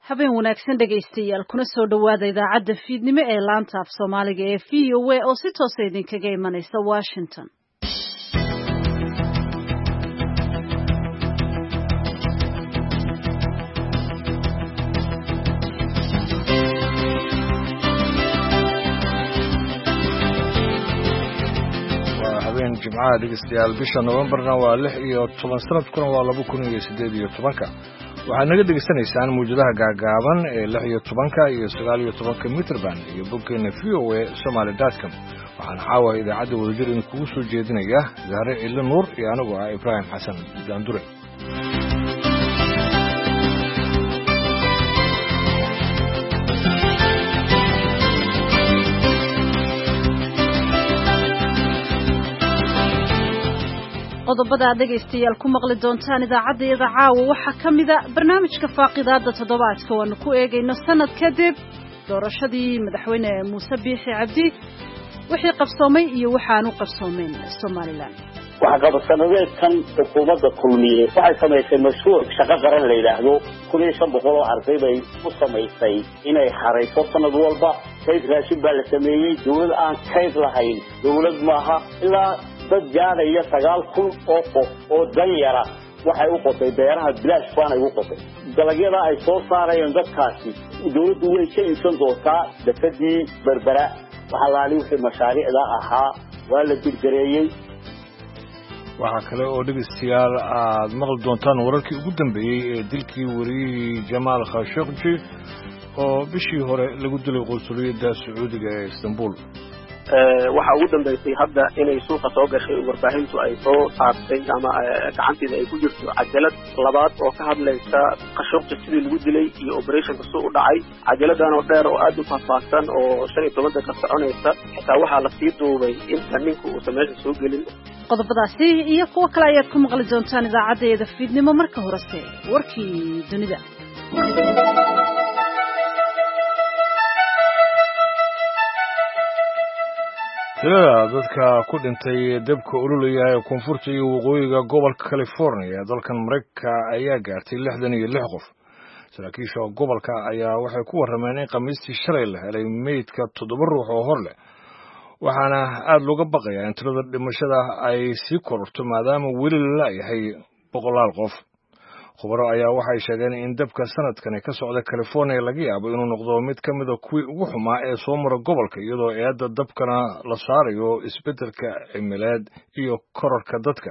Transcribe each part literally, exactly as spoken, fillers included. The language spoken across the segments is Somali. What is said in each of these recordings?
habeen wanaagsan dhegaystayaal kuna soo dhawaada idaacadda fiidnimo ee laanta af Soomaaliga ee V O A oo si toos ah idinkaga imanaysa Washington. habeen jimcaha dhegaystayaal bisha November-na waa lix iyo toban sanadkuna waa laba kun iyo siddeed iyo toban waxaad naga dhegaysanaysaan muujadaha gaagaaban ee lix iyo tobanka iyo sagaal iyo tobanka mitrban iyo boggeena v o a somali dot com waxaan caawa idaacadda wadajir in kugu soo jeedinaya Zahre Ille Nuur iyo anigu ah Ibrahim Xasan Daandure. qodobada dhageystayaal ku maqli doontaan idaacadda caawa waxa kamida barnaamijka faaqidaada toddobaadka oo ku eegayno sanad kadib doorashadii madaxweyne Muuse Biixi Cabdi wixii qabsoomay iyo waxaan u qabsoomeen Soomaaliland. waxa qabsanadeedkan xukuumadda kulmiye waxay samaysay mashruuc shaqo qaran la yiraahdo kun iyo shan boqol oo arday bay u samaysay inay xareyso sanad walba kayd raashin baa la sameeyey dawlad aan kayd lahayn dawlad maaha ilaa dad gaaraya sagaal kun oo qof oo danyara waxay u qotay beeraha bilaash baanay u qotay dalagyada ay soo saarayeen dadkaasi dawladdu way ka iibsan doontaa dadkii berbera waxa laali wixii mashaariicda ahaa waa la dirgareeyay. waxaa kale oo dhegeystayaal aad maqli doontaan wararkii ugu dambeeyey ee dilkii wariyihii Jamaal Khashoggi oo bishii hore lagu dilay qunsuliyadda Sacuudiga ee Istanbul. waxa ugu dambeysay hadda inay suuqa soo gashay warbaahintu ay soo saartay ama gacanteeda ay ku jirto cajalad labaad oo ka hadlaysa Khashoggi sidii lagu dilay iyo operation soo u dhacay cajaladan oo dheer oo aad u faahfaahsan oo shan iyo toban daqiiqo soconaysa xitaa waxa la sii duubay inta ninku uu sameeyay soo gelin. qodobadaasi iyo kuwa kale ayaad ku maqli doontaan idaacadda fiidnimo marka horese warkii dunida. tirada dadka ku dhintay dabka ololaya ee koonfurta iyo waqooyiga gobolka California ee dalkan Mareykanka ayaa gaartay lixdan iyo lix qof. saraakiisha gobolka ayaa waxay ku warrameen in Khamiistii shalay la helay meydka toddoba ruux oo hor leh waxaana aad looga baqayaa in tirada dhimashada ay sii kororto maadaama weli la yahay boqolaal qof. khubaro ayaa waxay sheegeen in dabka sanadkan ka socda California laga yaabo inuu noqdo mid ka mid ah kuwii ugu xumaa ee soo mara gobolka iyadoo eedda dabkana la saarayo isbeddelka cimilada iyo kororka dadka.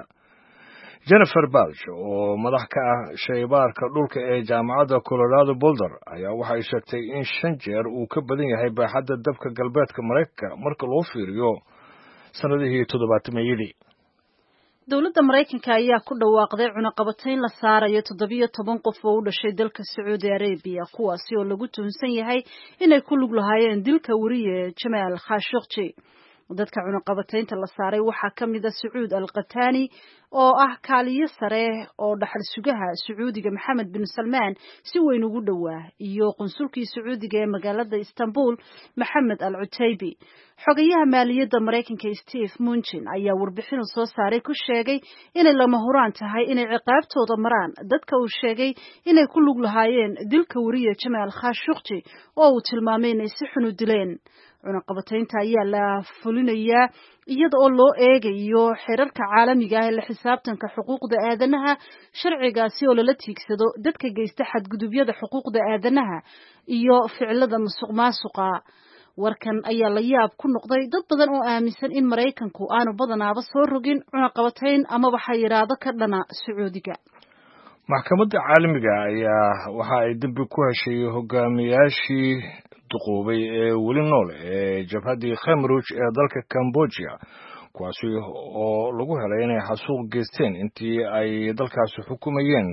Jennifer Balch oo madax ka ah shaybaarka dhulka ee jaamacadda Colorado Boulder ayaa waxay sheegtay in shan jeer uu ka badan yahay baaxadda dabka galbeedka Mareykanka marka loo fiiriyo sanadihii toddobaatanmeeyadii. dawladda Mareykanka ayaa ku dhawaaqday cunaqabatayn la saarayo toddoba iyo toban qof oo u dhashay dalka Saudi Arabia kuwaasi oo lagu tuhunsan yahay inay ku lug lahaayeen dilka wariye Jamaal Khashoggi. dadka cunaqabataynta la saaray waxaa kamid ah Saud Al-Qatani oo ah kaaliye sare oo dhaxal sugaha Sacuudiga Maxamed bin Salman si weyn ugu dhawaa iyo qunsulkii Sacuudiga ee magaalada Istanbul Maxamed Al-Utaybi. xogayaha maaliyadda Mareykanka Steve Mnuchin ayaa warbixin soo saaray ku sheegay inay lama huraan tahay inay ciqaabtooda maraan dadka uu sheegay inay ku lug lahaayeen dilka wariye Jamaal Khashoggi oo uu tilmaamay inay si xun u dileen. cunaqabataynta ayaa la fulinayaa iyada oo loo eegayo xeerarka caalamiga ah ee la xisaabtanka xuquuqda aadanaha sharcigaasi oo lala tiigsado dadka geysta xadgudubyada xuquuqda aadanaha iyo ficilada musuqmaasuqa. warkan ayaa la yaab ku noqday dad badan oo aaminsan in Mareykanku aanu badanaaba soo rogin cunaqabatayn amaba xayiraado ka dhana Sacuudiga. maxkamadda caalamiga ayaa waxa ay dambi ku heshay hogaamiyaashii duqoobay ee weli nool ee jabhaddii Khmer Rouge ee dalka Cambodia kuwaasi oo lagu helay inay xasuuq geysteen intii ay dalkaasi xukumayeen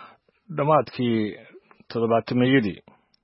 dhamaadkii toddobaatanmeeyadii.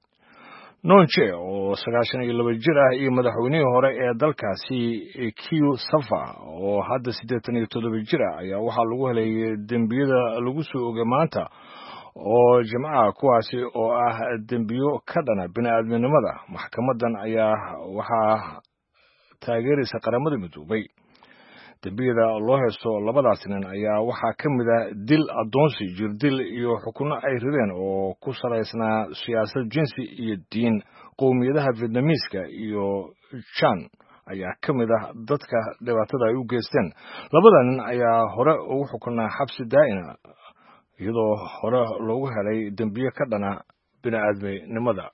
Nonche oo sagaashan iyo laba jir ah iyo madaxweynihii hore ee dalkaasi Khieu Sampha oo hadda siddeetan iyo toddoba jir ah ayaa waxaa lagu helay dembiyada lagu soo oogay maanta oo jimcaha kuwaasi oo ah dembiyo ka dhana bini'aadminimada. maxkamadan ayaa waxaa taageeraysa qaramada midoobay. dembiyada loo haysto labadaas nin ayaa waxaa ka mid ah dil addoonsi jirdil iyo xukunno ay rideen oo ku salaysnaa siyaasad jinsi iyo diin qowmiyadaha vietnamiiska iyo jan ayaa ka mid ah dadka dhibaatada ay u geysteen labada nin ayaa hore ugu xukunaa xabsi daa'ina iyadoo hore loogu helay dembiye ka dhana bini'aadminimada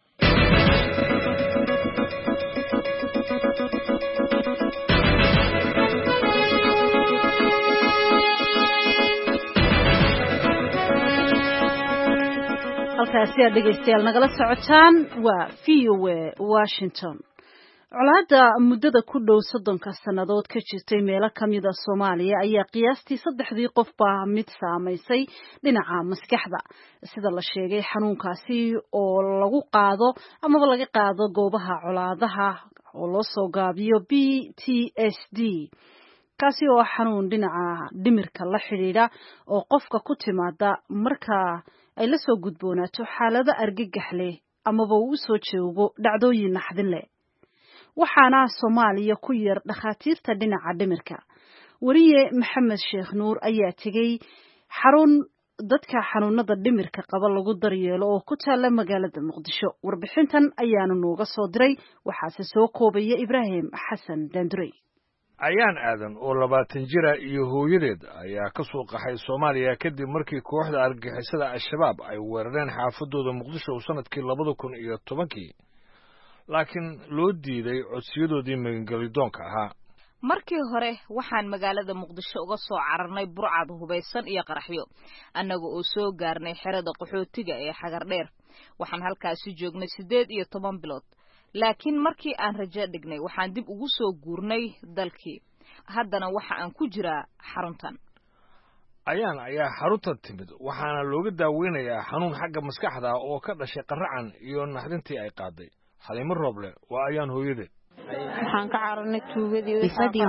halkaasi aad dhegaystayaal nagala socotaan waa v o a Washington. colaadda muddada ku dhow soddonka sannadood ka jirtay meelo ka mid a Soomaaliya ayaa qiyaastii saddexdii qofba mid saamaysay dhinaca maskaxda sida la sheegay xanuunkaasi oo lagu qaado amaba laga qaado goobaha colaadaha oo loo soo gaabiyo B T S D kaasi oo xanuun dhinaca dhimirka la xidhiidha oo qofka ku timaada marka ay la soo gudboonaato xaalado argagax leh amaba uu soo joogo dhacdooyin naxdin leh waxaana Soomaaliya ku yar dhakhaatiirta dhinaca dhimirka wariye Maxamed Sheekh Nuur ayaa tegay xarun dadka xanuunada dhimirka qaba lagu daryeelo oo ku taala magaalada Muqdisho warbixintan ayaanu nooga soo diray waxaase soo koobaya Ibraahim Xasan Dandurey ayaan aadan oo labaatan jira iyo hooyadeed ayaa ka soo qaxay Soomaaliya kadib markii kooxda argagixisada Al-Shabaab ay weerareen xaafadooda Muqdisho sanadkii labada kun iyo tobankii laakiin loo diiday codsiyadoodii magangelidoonka ahaa markii hore waxaan magaalada Muqdisho uga soo cararnay burcad hubaysan iyo qaraxyo annaga oo soo gaarnay xerada qaxootiga ee Xagardheer waxaan halkaasi joognay sideed iyo toban bilood laakiin markii aan rajo dhignay waxaan dib ugu soo guurnay dalkii haddana waxa aan ku jiraa xaruntan ayaan ayaa xaruntan timid waxaana looga daaweynayaa xanuun xagga maskaxda oo ka dhashay qaracan iyo naxdintii ay qaaday Xaliimo Rooble waa ayaan hooyadeed waxaan ka cararnay tuugadii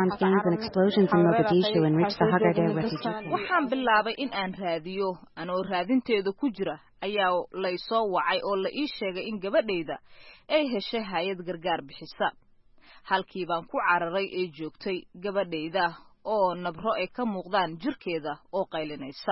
waxaan bilaabay in aan raadiyo anoo raadinteeda ku jira ayaa la soo wacay oo la ii sheegay in gabadhayda ay heshay hay'ad gargaar bixisa halkii baan ku cararay ee joogtay gabadhayda oo nabro ay ka muuqdaan jirkeeda oo qaylinaysa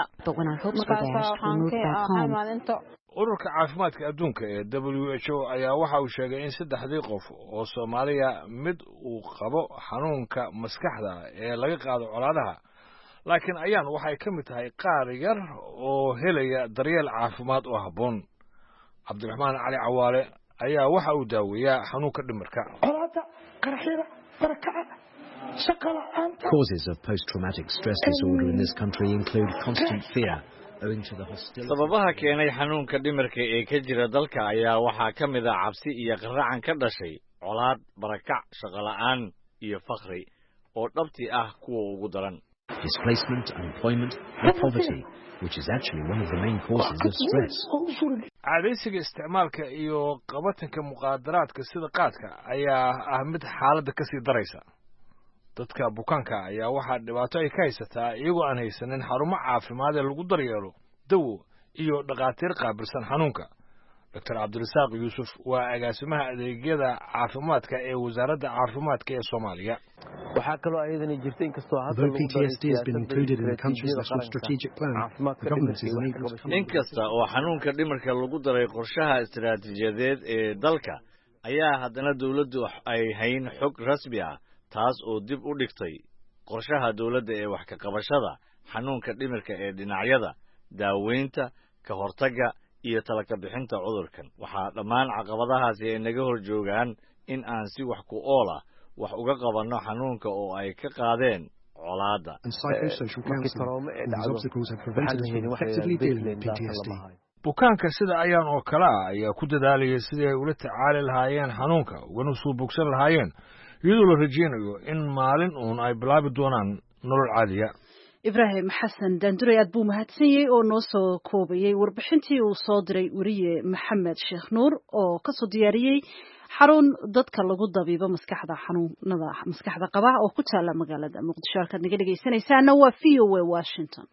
ururka caafimaadka adduunka ee W H O ayaa waxa uu sheegay in saddexdii qof oo Soomaaliya mid uu qabo xanuunka maskaxda ee laga qaado colaadaha laakiin ayaan waxay ka mid tahay qaar yar oo helaya daryeel caafimaad oo habboon Cabdiraxmaan Cali Cawaale ayaa waxa uu daaweeyaa xanuunka dhimirka colaada qaraxyada barakaca Causes of post-traumatic stress disorder in this country include constant fear sababaha keenay xanuunka dhimirka ee ka jira dalka ayaa waxaa ka mid ah cabsi iyo qaracan ka dhashay colaad barakac shaqo la'aan iyo faqri oo dhabti ah kuwa ugu daran displacement unemployment and poverty which is actually one of the main causes of stress caadaysiga isticmaalka iyo qabatanka muqaadaraadka sida qaadka ayaa ah mid xaaladda ka sii daraysa dadka bukaanka ayaa waxaa dhibaato ay ka haysataa iyagoo aan haysanin xarumo caafimaad ee lagu daryeelo dawo iyo dhaqaatiir qaabilsan xanuunka Doctor Cabdirasaaq Yuusuf waa agaasimaha adeegyada caafimaadka ee wasaaradda caafimaadka ee Soomaaliya waxaa kaloo ayadana jirtay inkastoo hadda P T S D has been included in the country's national strategic plan the government is unable to inkasta oo xanuunka dhimirka lagu daray qorshaha istiraatiijiyadeed ee dalka ayaa haddana dawladdu ay hayn xog rasmi ah taas oo dib u dhigtay qorshaha dawladda ee wax ka qabashada xanuunka dhimirka ee dhinacyada daaweynta ka hortagga iyo talaka bixinta cudurkan waxaa dhammaan caqabadahaasi ay naga hor joogaan in aan si wax ku ool ah wax uga qabanno xanuunka oo ay ka qaadeen colaadda bukaanka sida ayaan oo kale ah ayaa ku dadaalaya sidii ay ula tacaali lahaayeen xanuunka ugana soo bogsan lahaayeen iyadoo la rajeynayo in maalin uun ay bilaabi doonaan nolol caadiya Ibraahim Xasan Dandurey aad buu mahadsan yahay oo noo soo koobayay warbixintii uu soo diray wariye Maxamed Sheekh Nuur oo ka soo diyaariyay xarun dadka lagu dabiibo maskaxda xanuunada maskaxda qaba oo ku taala magaalada Muqdisho halkaad naga dhageysanaysaana waa V O A Washington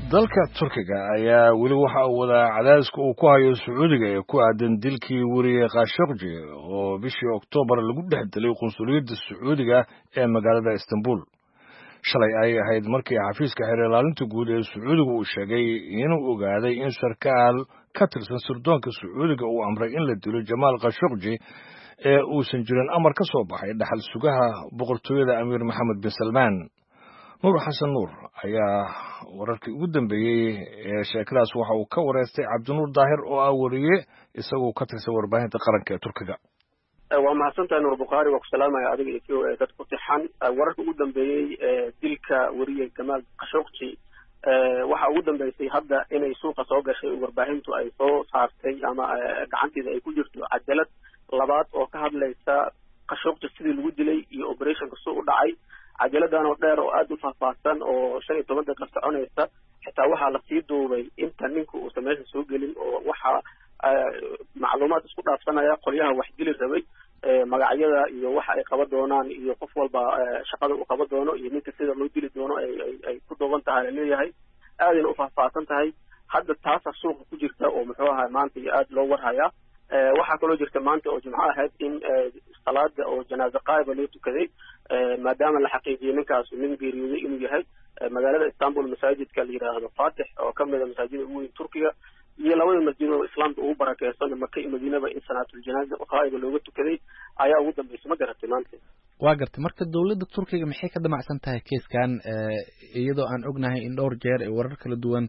dalka turkiga ayaa weli waxa uu wadaa cadaadiska uu ku hayo sacuudiga ee ku aadan dilkii weriye khashoggi oo bishii oktoobar lagu dhex dilay qunsuliyadda sacuudiga ee magaalada istanbul shalay ayay ahayd markii xafiiska xeer ilaalinta guud ee sacuudiga uu sheegay inuu ogaaday in sarkaal ka tirsan sirdoonka sacuudiga uu amray in la dilo jamaal khashoggi ee uusan jirin amar ka soo baxay dhaxal sugaha boqortooyada amiir maxamed bin salmaan nuur xasan nuur ayaa wararkii ugu dambeeyey ee sheekadaas waxa uu ka wareystay cabdinuur daahir oo ah wariye isagoo ka tirsan warbaahinta qaranka ee turkiga waa mahadsantahay nuur bukhaari waa ku salaamaya adiga iyo kii dad ku tixan wararka ugu dambeeyey dilka weriye jamaal khashoggi waxa ugu dambeysay hadda inay suuqa soo gashay warbaahintu ay soo saartay ama gacanteeda ay ku jirto cadaalad labaad oo ka hadlaysa khashoggi sidii lagu dilay iyo operationka soo u dhacay cajaladaan oo dheer oo aada u faahfaahsan oo shan iyo toban daqiiq soconaysa xitaa waxaa lasii duubay inta ninka uusan meesha soo gelin oo waxaa macluumaad isku dhaafsanaya qolyaha wax dili rabay magacyada iyo waxa ay qaban doonaan iyo qof walba shaqada uu qaban doono iyo ninka sida loo dili doono ay ku duuban tahay laleeyahay aadayna u faahfaahsan tahay hadda taasa suuqa ku jirta oo muxuu ahaa maanta iyo aada loo warhayaa waxaa kaloo jirta maanta oo jimco ahayd in salaada oo janaaze qaaiba loo tukaday maadaama la xaqiijiyey ninkaas nin geeriyooday inuu yahay magaalada istanbul masaajidka la yidhaahdo fatix oo kamid a masaajida ugu weyn turkiga iyo labada masjid oo islaamka ugu barakeysan maka iyo madiinaba in salaatuljanaaze qaaiba looga tukaday ayaa ugu dambeysay ma garatay maanta waa gartay marka dawladda turkiga maxay ka damacsan tahay keiskan iyadoo aan ognahay in dhowr jeer ee warar kala duwan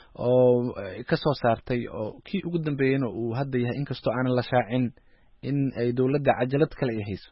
oo ka soo saartay oo kii ugu dambeeyeyna uu hadda yahay inkastoo aanan la shaacin in ay dawladda cajalad kale ay hayso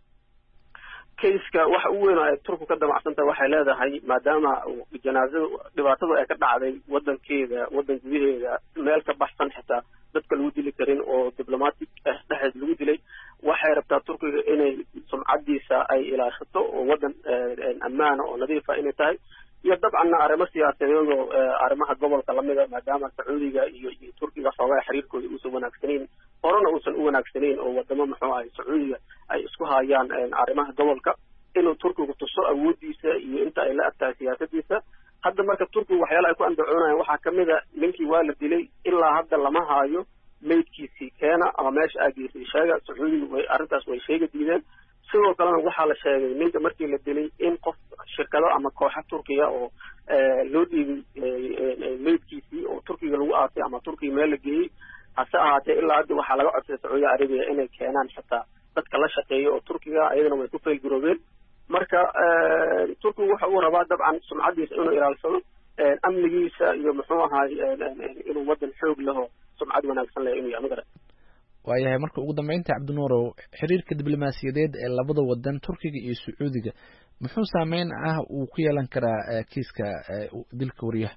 keiska waxa ugu weyn ay turku ka damacsan tahay waxay leedahay maadaama janaazada dhibaatadu ay ka dhacday wadankeeda wadan gudaheeda meel ka baxsan xitaa dadka lagu dili karin oo diblomatic dhexdeed lagu dilay waxay rabtaa turkiga inay sumcadiisa ay ilaashato oo wadan ammaana oo nadiifa inay tahay iyo dabcanna arrimo siyaasadeed oo arrimaha gobolka lamida maadaama sacuudiga iyo iyo turkiga xoogaa xiriirkooda uusan wanaagsanayn horena uusan u wanaagsanayn oo wadamo muxuu ahay sacuudiga ay isku hayaan arrimaha gobolka inuu turkigu tuso awoodiisa iyo inta ay la agtahay siyaasadiisa hadda marka turkigu waxyaala ay ku andacoonayaan waxaa kamid a ninkii waa la dilay ilaa hadda lama haayo maydkiisii keena ama meesha aagiisii sheega sacuudiga way arrintaas way sheega diideen sidoo kalena waxaa la sheegay ninka markii la dilay in qof shirkado ama kooxa turkiga oo loo dhiibay maydkiisii oo turkiga lagu aasay ama turkiga meel la geeyey hase ahaatee ilaa hadda waxaa laga codsaday sacuudi arabiya inay keenaan xitaa dadka la shaqeeya oo turkiga ayadana way ku faylgaroobeen marka turkigu waxa uu rabaa dabcan sumcadiisa inuu ilaalsado amnigiisa iyo muxuu ahaay inuu wadan xoog leho sumcad wanaagsan leh inuu yahay magara waayahay marka ugu dambeynta cabdinuurow xiriirka diblomaasiyadeed ee labada wadan turkiga iyo sacuudiga muxuu saameyn ah uu ku yeelan karaa kiiska dilka wariyaha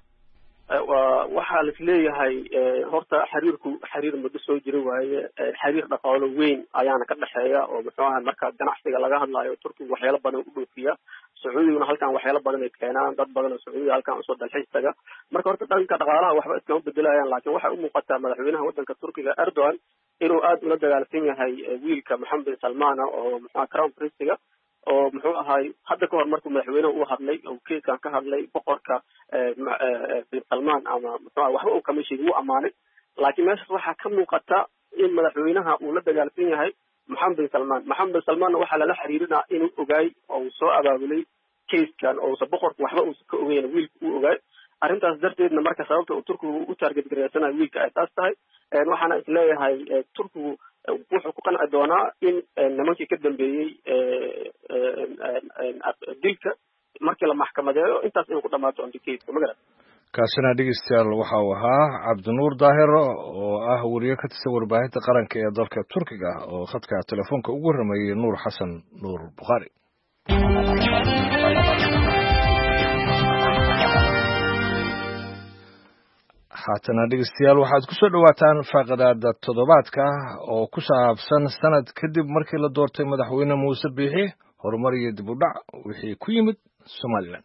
waxaa la isleeyahay horta xiriirku xiriir muddo soo jira waaye xiriir dhaqaalo weyn ayaana ka dhexeeya oo muxuu ahay marka ganacsiga laga hadlayo turkigu waxyaalo badan u dhoofiya sacuudiguna halkan waxyaalo badan ay keenaan dad badan oo sacuudiga halkan usoo dalxiis taga marka horta dhanka dhaqaalaha waxba iskama bedelayaan laakiin waxay u muuqataa madaxweynaha wadanka turkiga erdogan inuu aada ula dagaalsan yahay wiilka maxamed bin salmana oo muxuu crown prince-ga oo muxuu ahay hadda kahor markuu madaxweyneha uu hadlay oo keiskan ka hadlay boqorka bin salman ama muxuu waxba uu kama sheegin wuu amaanay laakiin meeshaas waxaa ka muuqata in madaxweynaha uu la dagaalsan yahay maxamed bin salman maxamed bin salmanna waxaa lala xiriirinaa inuu ogaay oo uu soo abaabulay keiskan oo uusa boqorka waxba uusa ka ogeyn wiilka uu ogaay arrintaas darteedna marka sababta uu turkigu u taarget gareysanayo wiilka ay taas tahay waxaana isleeyahay turkigu wuxuu ku qanci doonaa in nimankii ka dambeeyey dilka markii la maxkamadeeyo intaas inuu ku dhamaato andikeyska magarat kaasina dhegeystayaal waxa uu ahaa cabdinuur daahir oo ah wariye ka tirsan warbaahinta qaranka ee dalka turkiga oo khadka telefoonka ugu waramayey nuur xasan nuur bukhaari haatana dhegeystayaal waxaad ku soo dhowaataan faaqadaada toddobaadka oo ku saabsan sanad kadib markii la doortay madaxweyne muuse biixi horumar iyo dib u dhac wixii ku yimid somalilan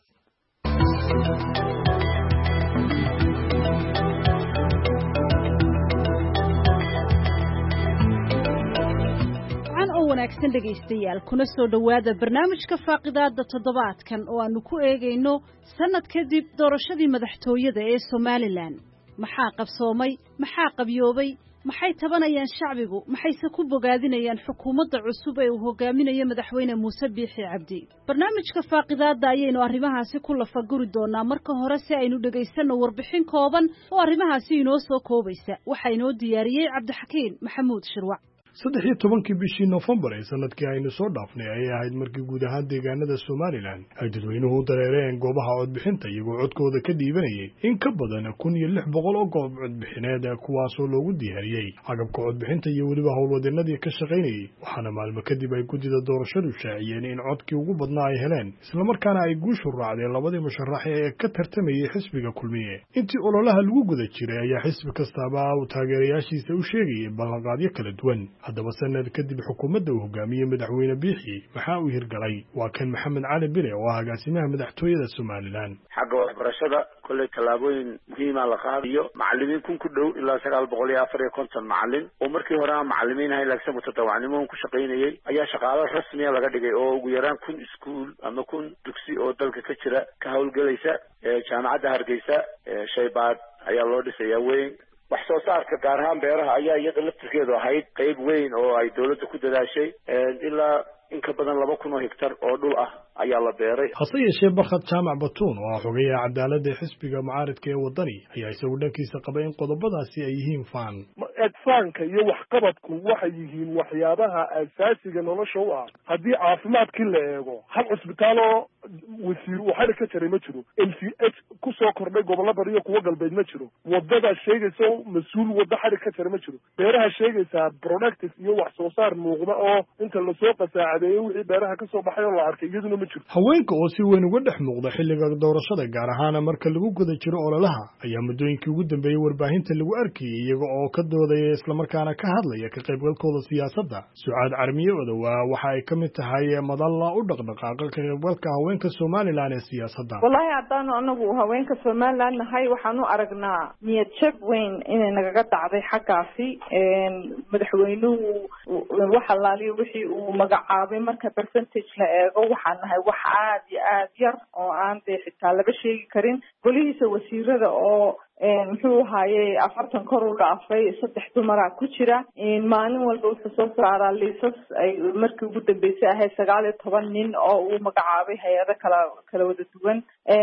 wanaagsan dhegaystayaal kuna soo dhowaada barnaamijka faaqidaada toddobaadkan oo aanu ku eegayno sanad kadib doorashadii madaxtooyada ee Somaliland maxaa qabsoomay maxaa qabyoobay maxay tabanayaan shacbigu maxayse ku bogaadinayaan xukuumadda cusub ee uu hogaaminayo madaxweyne Muuse Biixi Cabdi barnaamijka faaqidaada ayaynu arrimahaasi ku lafaguri doonaa marka hore si aynu dhageysano warbixin kooban oo arrimahaasi inoo soo koobaysa waxa inoo diyaariyay Cabdixakiin Maxamuud Shirwac saddex iyo tobankii bishii November ee sanadkii aynu soo dhaafnay ayay ahayd markii guud ahaan deegaanada Somaliland ay dadweynuhu u dareereen goobaha codbixinta iyagoo codkooda ka dhiibanayay in ka badan kun iyo lix boqol oo goob codbixineed kuwaasoo loogu diyaariyey agabka codbixinta iyo weliba howlwadeenadii ka shaqaynayay waxaana maalmo kadib ay gudida doorashadu shaaciyeen in codkii ugu badnaa ay heleen isla markaana ay guushu raacdeen labadii musharax ee ka tartamayay xisbiga kulmiye intii ololaha lagu guda jiray ayaa xisbi kastaba uu taageerayaashiisa u sheegayay ballanqaadyo kala duwan haddaba sanad kadib xukuumadda uu hogaamiyey madaxweyne Biixi maxaa uu hirgalay waa kan Maxamed Cali Bile oo ah agaasimaha madaxtooyada Somaliland xagga waxbarashada kulay talaabooyin muhiim ah la qaadayo macallimiin kun ku dhow ilaa sagaal boqol iyo afar iyo konton macallin oo markii hore aan macallimiin ahayn laakiin mutadawacnimo ku shaqaynayay ayaa shaqaale rasmi ah laga dhigay oo ugu yaraan kun iskuul ama kun dugsi oo dalka ka jira ka hawlgalaysa jaamacadda Hargeysa Shaybaad ayaa loo dhisayaa weyn wax soo saarka gaar ahaan beeraha ayaa iyada laftirkeedu ahayd qayb weyn oo ay dawladda ku dadaashay ilaa in ka badan laba kun oo hektar oo dhul ah ayaa la beeray hase yeeshee Barkhad Jaamac Batuun oo xogeeya cadaaladda ee xisbiga mucaaradka ee wadani ayaa isagu dhankiisa qabay in qodobadaasi ay yihiin faan adfaanka iyo waxqabadku waxay yihiin waxyaabaha asaasiga nolosha u ah haddii caafimaadkii la eego hal cusbitaal oo wasiir uu xadhi ka jaray ma jiro M C H ku soo kordhay gobollo bari iyo kuwo galbeed ma jiro wadada sheegaysa mas-uul wadda xadhi ka jaray ma jiro beeraha sheegaysaa productive iyo wax soo saar muuqda oo inta lasoo qasaacadeeyey wixii beeraha ka soo baxay oo la arkay iyaduna ma jiro haweenka oo si weyn uga dhex muuqda xilliga doorashada gaar ahaan marka lagu guda jiro ololaha ayaa muddooyinkii ugu dambeeyey warbaahinta lagu arkayay iyaga oo ka doodaya isla markaana ka hadlaya ka qaybgalkooda siyaasadda Sucaad Carmiye Odawa waxa ay ka mid tahay madalla u dhaqdhaqaaqa ka qaybgalka haweenka Somaliland ee siyaasadda wallahi hadaan anagu haweenka Somaliland nahay waxaan u aragnaa niyad jab weyn inay nagaga dhacday xaggaasi madaxweynuhu waxa laaliyo wixii uu magacaabay marka percentage la eego waxaan nahay wax aad iyo aad yar oo aan dee xitaa laga sheegi karin golihiisa wasiirada oo muxuu ahaayey afartan kor u dhaafay saddex dumara ku jira maalin walba wuxuu soo saaraa liisas ay markii ugu dambeysay ahayd sagaal iyo toban nin oo uu magacaabay hay-ado kala kala wada duwan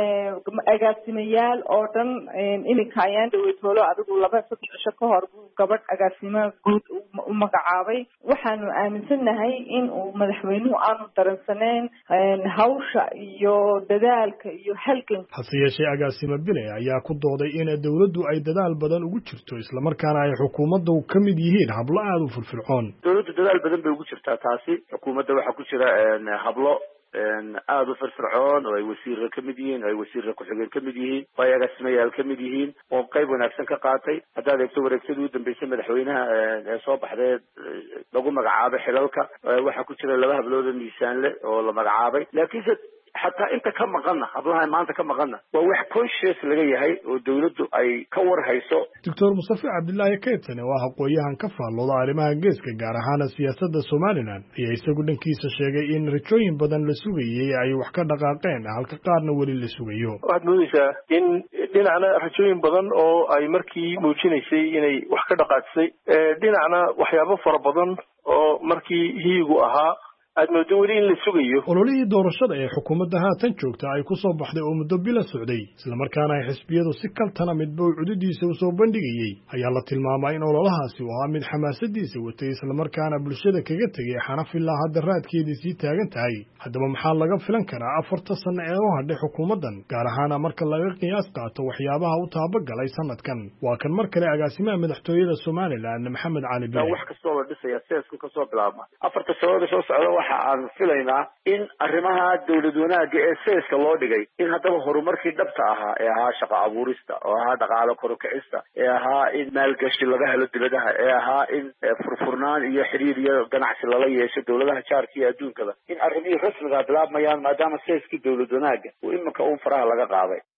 agaasimayaal oo dhan iminka ayaan dhaweytoolo adigu laba saddex cisho ka hor buu gabadh agaasimo guud u magacaabay waxaanu aaminsannahay in uu madaxweynuhu aanu daransaneyn hawsha iyo dadaalka iyo halgan hase yeeshee agaasimo Bile ayaa ku dooday in dawladdu ay dadaal badan ugu jirto isla markaana ay xukuumaddu ka mid yihiin hablo aad u firfircoon dawladdu dadaal badan bay ugu jirtaa taasi xukuumadda waxa ku jira hablo aad u firfircoon oo ay wasiirka ka mid yihiin oo ay wasiirka ku-xigeen ka mid yihiin oo ay agaasimayaal ka mid yihiin oo qayb wanaagsan ka qaatay haddaad eegto wareegsadii u dambeysay madaxweynaha ee soo baxday lagu magacaabay xilalka waxaa ku jira laba hablood oo miisaan leh oo la magacaabay laakiinse حتى انت كم مقلنا قبلها ما انت كم مقلنا وواحد كونشيس لغا yahay oo dawladdu ay ka war hayso Dr Mustafa Abdullahi Keitane waa aqooyahan ka faallooda arrimaha geeska gaar ahaan siyaasadda Somaliland ayaa isagu dhankiisa sheegay in rajooyin badan la sugayay ay wax ka dhaqaaqeen halka qaarna wali la sugayo waxaad moodaysaa in dhinacna rajooyin badan oo ay markii muujinaysay inay wax ka dhaqaaqsay dhinacna waxyaabo fara badan oo markii hiigu ahaa aad moodo weli in la sugayo ololihii doorashada ee xukuumadda haatan joogta ay ku soo baxday oo muddo bila socday isla markaana ay xisbiyadu si kaltana midba uu cududiisa u soo bandhigayay ayaa la tilmaamay in ololahaasi uu ahaa mid xamaasadiisa watay isla markaana bulshada kaga tegay xanaf ilaa hadda raadkeedii sii taagan tahay haddaba maxaa laga filan karaa afarta sano ee u hadhay xukuumaddan gaar ahaan marka laga qiyaas qaato waxyaabaha u taabagalay sanadkan waa kan mar kale agaasimaha madaxtooyada Somaliland Maxamed Cali Bile wax kastoo la dhisaya seesku ka soo bilaabma afarta sano soo socda waxa aan filaynaa in arrimaha dawlad wanaagga ee seeska loo dhigay in haddaba horumarkii dhabta ahaa ee ahaa shaqo abuurista oo ahaa dhaqaale kor u kicista ee ahaa in maalgashi laga helo dibadaha ee ahaa in furfurnaan iyo xiriir iyo ganacsi lala yeesho dawladaha jaarka iyo adduunkaba in arrimihii rasmiga bilaabmayaan maadaama seeskii dawlad wanaagga uu iminka uun faraha laga qaaday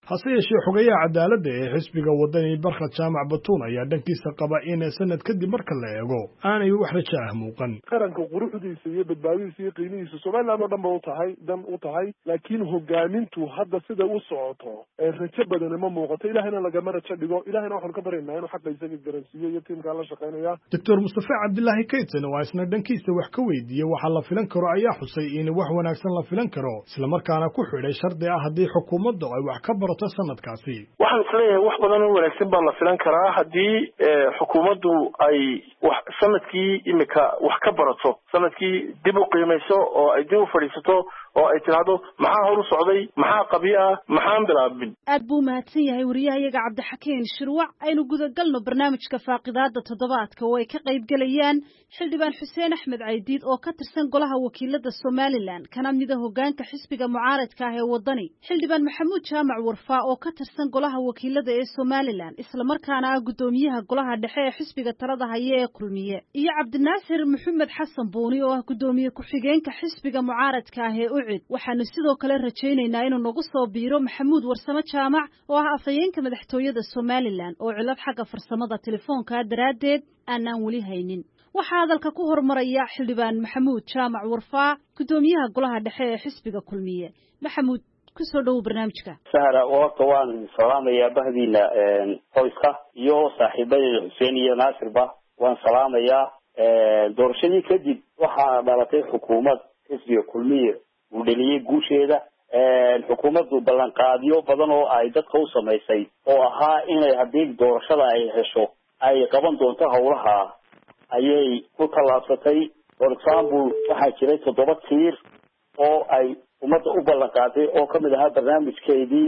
hase yeeshee xogayaha cadaaladda ee xisbiga wadani barkhad jaamac batuun ayaa dhankiisa qaba in sanad kadib marka la eego aanay wax rajo ah muuqan. qaranka quruxdiisa iyo badbaadadiisa iyo qiimihiisa Soomaaliland oo dhan ba u tahay dan u tahay laakiin hogaamintu hadda sida u socoto ee rajo badan ma muuqato. ilaahayna lagama rajo dhigo. ilaahayna waxaan ka baryaynaa inuu xaqiisa ka garansiiyo iyo tiimka la shaqeynaya. Doctor Mustafa Cabdullaahi Kaytan waa isna dhankiisa wax ka weydiiyay waxa la filan karo ayaa xusay in wax wanaagsan la filan karo isla markaana ku xidhay shardi ah haddii xukuumaddu ay wax ka barato sanadkaasi. waxaan isleeyahay wax badan oo wanaagsan baa la filan karaa haddii xukuumaddu ay wax sanadkii imika wax ka barato sanadkii dib u qiimayso oo ay dib u fadhiisato oo ay tiraahdo maxaa hor u socday maxaa qabiyo ah maxaan bilaabin. aad buu mahadsan yahay wariyahayaga cabdixakiin shirwac. aynu gudagalno barnaamijka faaqidaada toddobaadka oo ay ka qayb galayaan xildhibaan xuseen axmed caydiid oo ka tirsan golaha wakiilada Somaliland kana mid ah hoggaanka xisbiga mucaaradka ah ee wadani, xildhibaan maxamuud jaamac warfaa oo ka tirsan golaha wakiilada ee Somaliland isla markaana ah gudoomiyaha golaha dhexe ee xisbiga talada haya ee kulmiye, iyo cabdinaasir maxamed xasan buuni oo ah gudoomiye ku-xigeenka xisbiga mucaaradka ah ee waxaanu sidoo kale rajaynaynaa inuu nagu soo biiro maxamuud warsame jaamac oo ah afhayeenka madaxtooyada Somaliland oo cilad xagga farsamada telefoonka daraaddeed aanaan weli haynin. waxaa hadalka ku hormaraya xildhibaan maxamuud jaamac warfaa gudoomiyaha golaha dhexe ee xisbiga kulmiye. maxamuud ku soo dhow barnaamijka. sahra horta waan salaamayaa bahdiina qoyska iyo saaxiibadeeda Xuseen iyo Naasirba waan salaamayaa. doorashadii kadib waxaa dhalatay xukuumad xisbiga kulmiye uu dhaliyay guusheeda. xukuumaddu ballanqaadyo badan oo ay dadka u samaysay oo ahaa inay haddii doorashada ay hesho ay qaban doonto howlaha ayay ku tallaabsatay. for example waxaa jiray toddoba tiir oo ay ummadda u ballanqaaday oo kamid ahaa barnaamijkeedii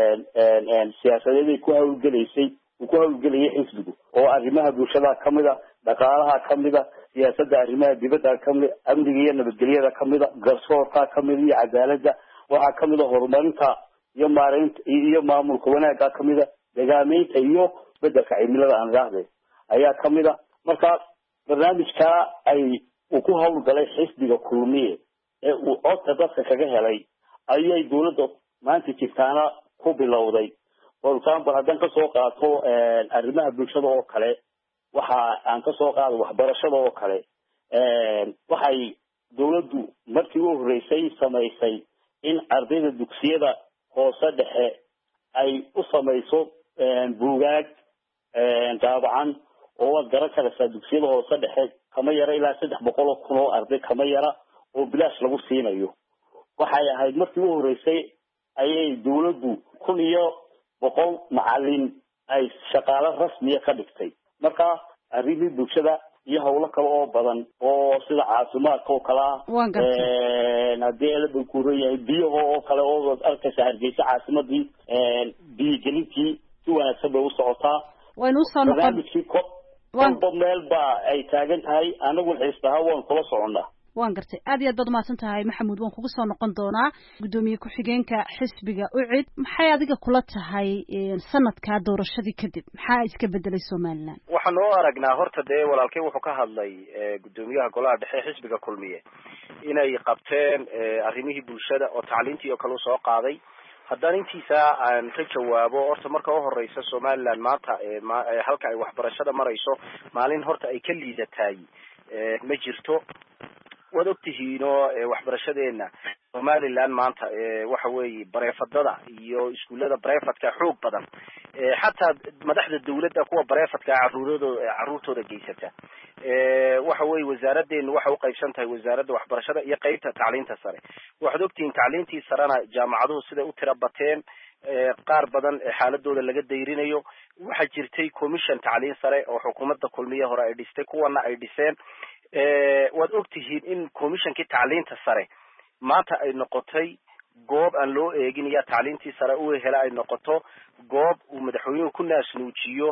siyaasadeed ay ku hawlgelaysay uu ku hawlgelayay xisbigu oo arrimaha bulshada kamida, dhaqaalaha kamida, siyaasadda arrimaha dibadda kamid, amniga iyo nabadgelyada kamida, garsoorka kamida iyo cadaaladda waxaa kamida, horumarinta iyo maareynta iyo maamulka wanaagga kamida, degaameynta iyo bedelka cimilada aan raahday ayaa kamida. marka barnaamijka ay uu ku hawlgalay xisbiga kulmiye ee uu codka dadka kaga helay ayay dawladda maanta jirtaana ku bilowday. for example haddaan kasoo qaato arrimaha bulshada oo kale waxa aan ka soo qaado waxbarashada oo kale waxay dawladdu markii ugu horeysay samaysay in ardayda dugsiyada hoose dhexe ay u samayso buugaag daabacan oo garan karaysa dugsiyada hoose dhexe kama yara ilaa saddex boqol oo kun oo arday kama yara oo bilaash lagu siinayo. waxay ahayd markii ugu horeysay ayay dawladdu kun iyo boqol macalin ay shaqaale rasmiya ka dhigtay. marka arrimihii bulshada iyo howlo kale oo badan oo sida caafimaadka oo kale ah haddii la bankuuro yahay biyaha oo kale oo arkaysa Hargeysa caasimadii biyigelintii si wanaagsan bay u socotaa. waynu soo noqon walba meel baa ay taagan tahay anagu xiisaha waan kula soconnaa. waan gartay aad iyo aad baad mahadsan tahay maxamuud. waan kugu soo noqon doonaa gudoomiye ku-xigeenka xisbiga ucid. maxay adiga kula tahay sanadka doorashadii kadib maxaa iska bedelay Somaliland? waxaan oo aragnaa horta dee walaalkay wuxuu ka hadlay gudoomiyaha golaha dhexe xisbiga kulmiye inay qabteen arrimihii bulshada oo tacliintii oo kale soo qaaday. haddaan intiisa aan ka jawaabo horta marka u horeysa Somaliland maanta halka ay waxbarashada marayso maalin horta ay ka liidatay ma jirto. waad ogtihiin oo waxbarashadeena Somaliland maanta waxa weeye bareefadada iyo iskuulada bareefadka xoog badan xataa madaxda dawladda kuwa bareefadka caruuradooda caruurtooda geysata waxa weeye wasaaraddeenu waxa u qaybsan tahay wasaaradda waxbarashada iyo qaybta tacliinta sare. waxaad ogtihiin tacliintii sarena jaamacaduhu sida u tira bateen qaar badan xaaladooda laga dayrinayo. waxaa jirtay commission tacliin sare oo xukuumadda kulmiye hore ay dhistay kuwana ay dhiseen. waad ogtihiin in commissionkii tacliinta sare maanta ay noqotay goob aan loo eegin iyo tacliintii sare u hela ay noqoto goob uu madaxweynuhu ku naasnuujiyo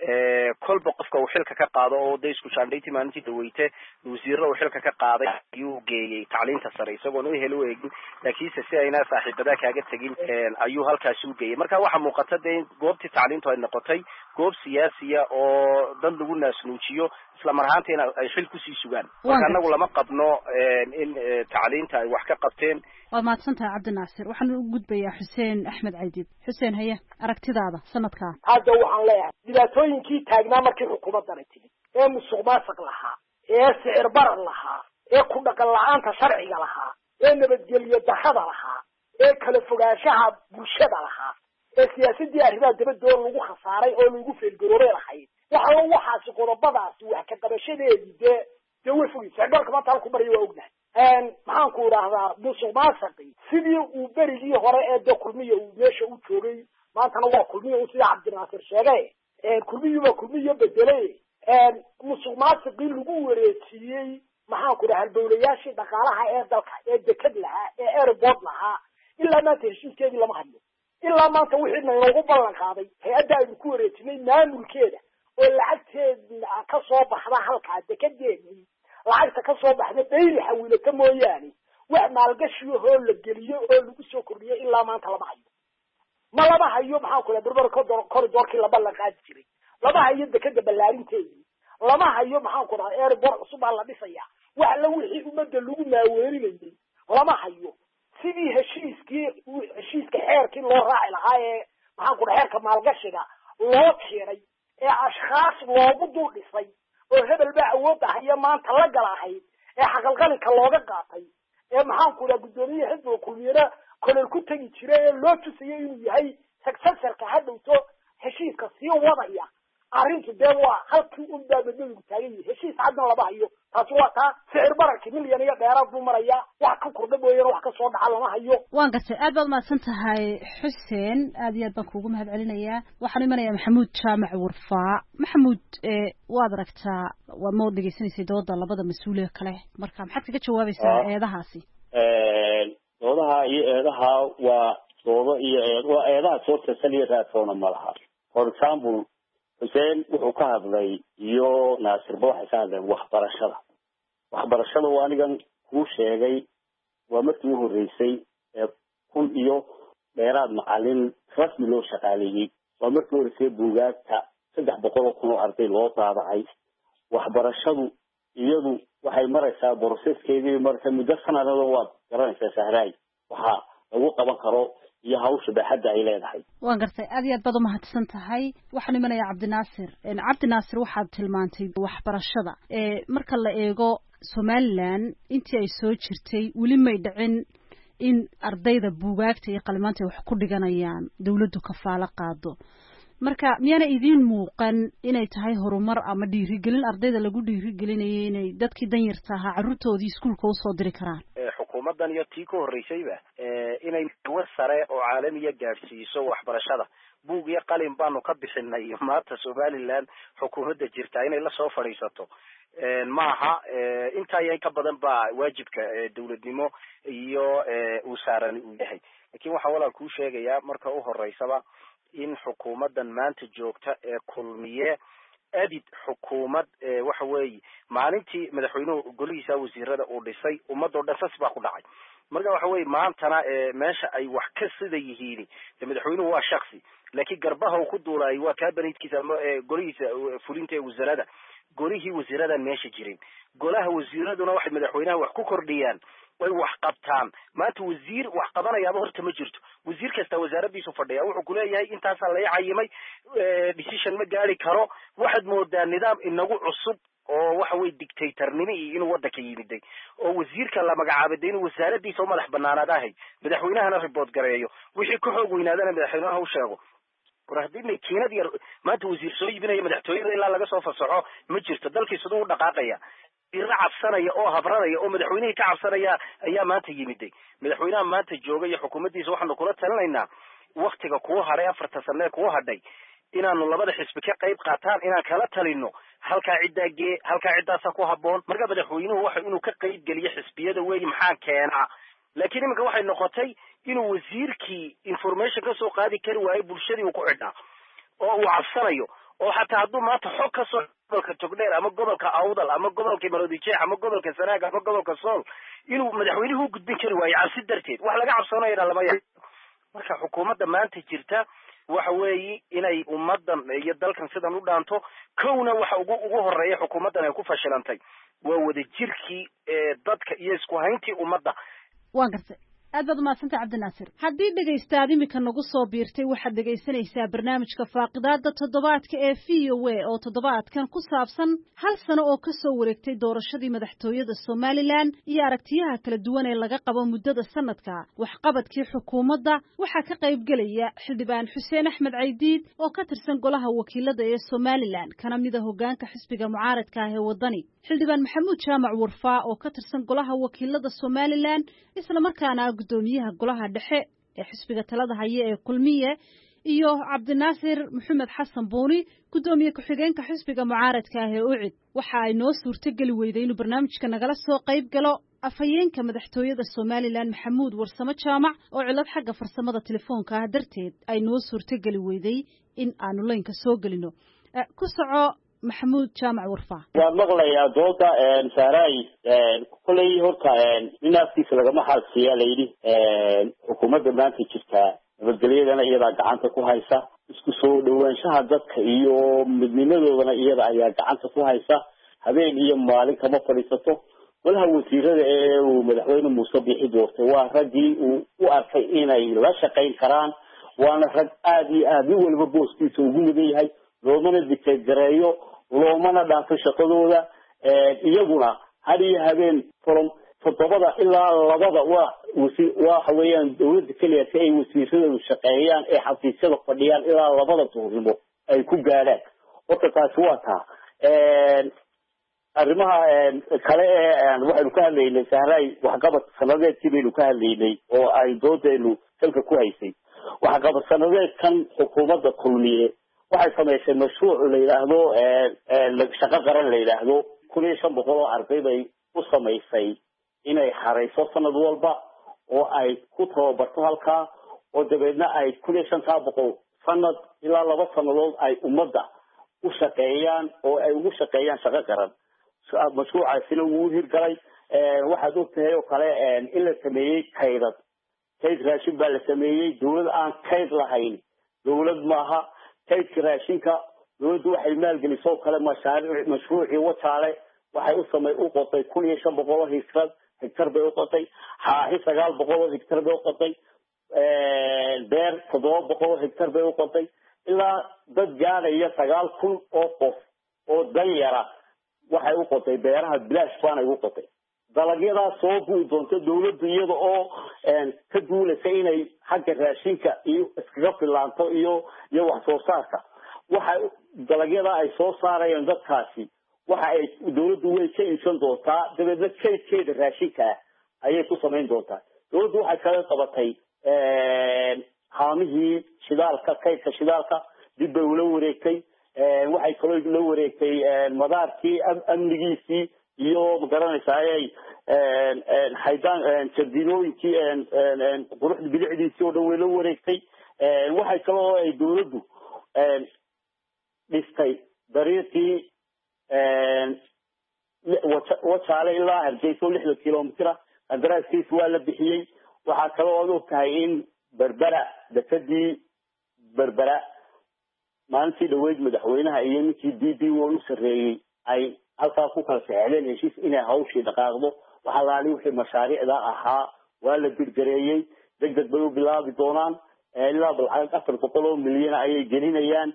kolba qofka uu xilka ka qaado oo day isku shaandhayntii maalintii daweyte wasiirada uu xilka ka qaaday ayuu geeyey tacliinta sare isagoon u helo eegin laakiinse si ayna saaxiibada kaaga tegin ayuu halkaas u geeyey marka waxa muuqata de goobtii tacliintu ay noqotay goob siyaasiya oo dad lagu naasnuujiyo isla mar ahaantiina ay xil kusii sugaan marka anagu lama qabno in tacliinta ay wax ka qabteen waad mahadsantahay cabdinaasir waxaan u gudbayaa xuseen axmed caydiid xuseen haye aragtidaada sanadkaa hadda waxaan leeyahay dhibaatooyinkii taagnaa markii xukuumaddan timi ee musuq maasuq lahaa ee sicir barar lahaa ee ku dhaqan la-aanta sharciga lahaa ee nabadgelyo darrada lahaa ee kala fogaanshaha bulshada lahaa ee siyaasadii arrimaha dabadoo lagu khasaaray oo lagu feelgaroobay lahayd waxaa waxaasi qodobadaasi wax ka qabashadeedii dee dee way fogay sicir bararka maanta halku maraya waa ognahay maxaan ku idhaahdaa musuq maasuqi sidii uu berigii hore ee de kulmiya uu meesha u joogay maantana waa kulmiya u sida cabdinaasir sheegay kulmiyuba kulmiyo bedelay musuq maasuqii lagu wareejiyey maxaan ku idhaha halbowlayaashii dhaqaalaha ee dalka ee deked lahaa ee airport lahaa ilaa maanta heshiiskeedii lama hadlo ilaa maanta wixii naynoogu ballan qaaday hay-adda aynu ku wareejinay maamulkeeda oo lacagteeda ka soo baxda halkaa dekedeedii lacagta ka soo baxda dhayli xawiilata mooyaane wax maalgashiyahoo la geliyo oo lagu soo kordhiyo ilaa maanta lama hayo ma lama hayo maxaan ku dhaha berber corridorkii la ballan qaadi jiray lama hayo dekeda ballaarinteedii lama hayo maxaan ku dhaha airport cusub aa la dhisaya wax alla wixii ummadda lagu maaweerinayay lama hayo sidii heshiiskii heshiiska xeerkii loo raaci lahaa ee maxaan ku dhaha xeerka maalgashiga loo tiiray ee ashkhaas loogu dul dhisay oo hebel baa awood ahaya maanta la galahayd ee xaqalqalinka looga qaatay ee maxaan ku dhaha guddoomiye xisbiga kulmiyana kolol ku tegi jira ee loo tusayay inuu yahay successorka hadhowto heshiiska sii wadaya arrintu dee waa halkii un baa madmadigu taagan yahay heshiis caddan lama hayo taasi waa taa sicir bararkii milyan iyo dheeraad buu marayaa wax ka kordha mooyana wax ka soo dhaca lama hayo waan gartay aad baad mahadsan tahay xuseen aad iyo aad baan kuugu mahad celinayaa waxaan imanayaa maxamuud jaamac warfaa maxamuud waad aragtaa waad ma dhegeysanaysay dooda labada mas-uuliya kale marka maxaad kaga jawaabaysaa eedahaasi doodaha iyo eedaha waa doodo iyo eed waa eedaha soo tirsan iyo raadsoona ma laha for example xuseen wuxuu ka hadlay iyo naasirba waxay ka hadleen waxbarashada waxbarashada waa anigan kuu sheegay waa markii u horreysay ee kun iyo dheeraad macalin rasmi loo shaqaaleeyey waa markii horreysay buugaagta saddex boqol oo kun oo arday loo daabacay waxbarashadu iyadu waxay maraysaa boroseskeedii marka muddo sanadada waad garanaysaa sahraay waxaa lagu qaban karo iyo hawsha baaxadda ay leedahay waan gartay aad iyo aad baad umahadsan tahay waxaan imanayaa cabdinaasir cabdinaasir waxaad tilmaantay waxbarashada marka la eego somaliland intii ay soo jirtay weli may dhicin in ardayda buugaagta iyo qalimaanta ay wax ku dhiganayaan dawladdu kafaalo qaado marka miyaana idiin muuqan inay tahay horumar ama dhiirigelin ardayda lagu dhiirigelinayay inay dadkii danyarta ahaa carruurtoodii iskuulka usoo diri karaan xukuumaddan iyo tii ka horreysayba inay dawa sare oo caalamiya gaadhsiiso waxbarashada buug iyo qalin baanu ka bixinay maanta somaliland xukuumadda jirta inay lasoo fadhiisato maaha intaa iyo in ka badan baa waajibka dawladnimo iyo uu saaran uu yahay lakin waxaa walaal kuu sheegayaa marka u horeysaba in xukuumaddan maanta joogta ee kulmiye adid xukuumad waxa weeye maalintii madaxweynuhu golihiisa wasiirada uu dhisay ummadoo dhan sas baa ku dhacay marka waxa weeye maantana meesha ay wax ka sida yihiin madaxweynuhu waa shaksi laakiin garbaha uu ku duulay waa kaabinetkiisa ama golihiisa fulinta ee wasaaradda golihii wasiiradan meesha jirin golaha wasiiraduna waxay madaxweynaha wax ku kordhiyaan way wax qabtaan maanta wasiir wax qabanayaaba horta ma jirto wasiir kasta wasaaradiisu fadhiya wuxuu ku leeyahay intaasaa la cayimay decision ma gaari karo waxaad moodaa nidaam inagu cusub oo waxa weye dictatornimo iyo inuu waddanka yimiday oo wasiirka la magacaabaday inuu wasaaradiisa u madax banaanaad ahay madaxweynahana report gareeyo wixii ka xoog weynaadana madaxweynaha u sheego war haddii makiinad yar maanta wasiir soo iibinaya madaxtooyada ilaa laga soo fasaxo ma jirto dalkii siduu u dhaqaaqaya ira cabsanaya oo habranaya oo madaxweynihii ka cabsanaya ayaa maanta yimiday madaxweynaha maanta jooga iyo xukuumaddiisa waxaanu kula talinaynaa waktiga kuu hadhay afarta sane kuu hadhay inaanu labada xisbi ka qayb qaataan inaan kala talino halkaa ciddaa gee halkaa ciddaasa ku habboon marka madaxweynuhu waxa inuu ka qayb geliyo xisbiyada weyi maxaa keenaa laakiin iminka waxay noqotay inuu wasiirkii information ka soo qaadi kari waayo bulshadii uu ku xidhnaa oo uu cabsanayo oo xataa hadduu maanta xog ka soo gobolka togdheer ama gobolka awdal ama gobolka maroodijeex ama gobolka sanaag ama gobolka sool inuu madaxweynuhu u gudbin kari waayo cabsi darteed wax laga cabsoonayana lama yaabo marka xukuumadda maanta jirta waxa weeye inay ummadan iyo dalkan sidan u dhaanto kowna waxa ugu ugu horeeya xukuumaddan ay ku fashilantay waa wada jirkii ee dadka iyo isku hayntii ummadda waan gartay aad baad umahadsantay cabdinaasir haddii dhegaystaad imika nagu soo biirtay waxaad dhegaysanaysaa barnaamijka faaqidaada toddobaadka ee v o a oo toddobaadkan ku saabsan hal sano oo ka soo wareegtay doorashadii madaxtooyada somalilan iyo aragtiyaha kala duwan ee laga qabo muddada sanadka waxqabadkii xukuumadda waxaa ka qaybgelaya xildhibaan xuseen axmed caydiid oo ka tirsan golaha wakiilada ee somalilan kana mida hoggaanka xisbiga mucaaradka ah ee waddani xildhibaan maxamuud jaamac warfaa oo ka tirsan golaha wakiilada somalilan isla markaana gudoomiyaha golaha dhexe ee xisbiga talada haya ee kulmiye iyo cabdinaasir maxamed xasan buuni gudoomiye ku-xigeenka xisbiga mucaaradka ah ee ucid waxa ay noo suurtogeli weyday inuu barnaamijka nagala soo qayb galo afhayeenka madaxtooyada somalilan maxamuud warsamo jaamac oo cilad xagga farsamada telefoonka ah darteed ay noo suurtogeli weyday in aanu laynka soo gelino ku soco maxamuud jaamac warfaa waan maqlayaa dooda saaray kolay horta nin afkiisa lagama xaalsiiyaa layidhi xukuumadda maanta jirtaa nabadgelyadana iyadaa gacanta ku haysa isku soo dhawaanshaha dadka iyo midnimadoodana iyada ayaa gacanta ku haysa habeen iyo maalin kama fadhiisato golaha wasiirada ee uu madaxweyne muuse bixi doortay waa raggii uu u arkay inay la shaqayn karaan waana rag aada iyo aada nin waliba booskiisa ugu mudan yahay loomana dictategareeyo loomana dhaafo shaqadooda iyaguna had iyo habeen from toddobada ilaa labada waa wasi waxa weeyaan dawladda keliya si ay wasiiradoodu shaqeeyaan ee xafiisyada fadhiyaan ilaa labada duurnimo ay ku gaadhaan horta taasi waa taa arrimaha kale ee waxaynu ka hadlaynay sahray waxqabad sanadeedkii baynu ka hadlaynay oo ay doodeenu dalka ku haysay waxqabad sanadeedkan xukuumadda kulmiye waxay samaysay mashruuc la yidhaahdo shaqo qaran la yidhaahdo kun iyo shan boqol oo arday bay u samaysay inay xarayso sanad walba oo ay ku tababarto halkaa oo dabeedna ay kun iyo shantaa boqol sanad ilaa laba sanadood ay ummadda u shaqeeyaan oo ay ugu shaqeeyaan shaqo qaran mashruucaasina wuu hirgalay waxaad ogtahay oo kale in la sameeyey kaydad kayd raashin baa la sameeyey dawlad aan kayd lahayn dawlad maaha kaydka raashinka dawladdu waxay maalgelisoo kale mashaariic mashruucii wajaale waxay u samay u qotay kun iyo shan boqol oo hektar hektar bay u qotay xaaxi sagaal boqol oo hektar bay u qotay beer toddoba boqol oo hektar bay u qotay ilaa dad gaadhaya sagaal kun oo qof oo danyara waxay u qotay beeraha bilaash baanay u qotay dalagyadaas soo buu doonto dawladdu iyada oo ka duulaysa inay xagga raashinka iyo iskaga filaanto iyo iyo wax soo saarka waxa dalagyadaa ay soo saarayaan dadkaasi waxa ay dawladdu way ka iibsan doontaa dabeedna kaydkeeda raashinka ayay ku samayn doontaa dawladdu waxay kala qabatay haamihii shidaalka kaydka shidaalka dib bay ula wareegtay waxay kaloo la wareegtay madaarkii amnigiisii iyo magaranaysaa ayay haydaan jardinooyinkii quruxda bilicdiisii oo dhan way la wareegtay waxay kaloo ay dawladdu dhistay dariiqii wajaale ilaa hargeysa oo lixdan kilomitira qandaraaskiis waa la bixiyey waxaa kaloo ad og tahay in berbera dekadii berbera maalintii dhaweyd madaxweynaha iyo ninkii d b o u sarreeyey ay halkaas ku kala saxeexdeen heshiis inay hawshii dhaqaaqdo waxaa laali wixii mashaariicda ahaa waa la dirgareeyey deg deg bay u bilaabi doonaan ilaa balcag afar boqol oo milyan ayay gelinayaan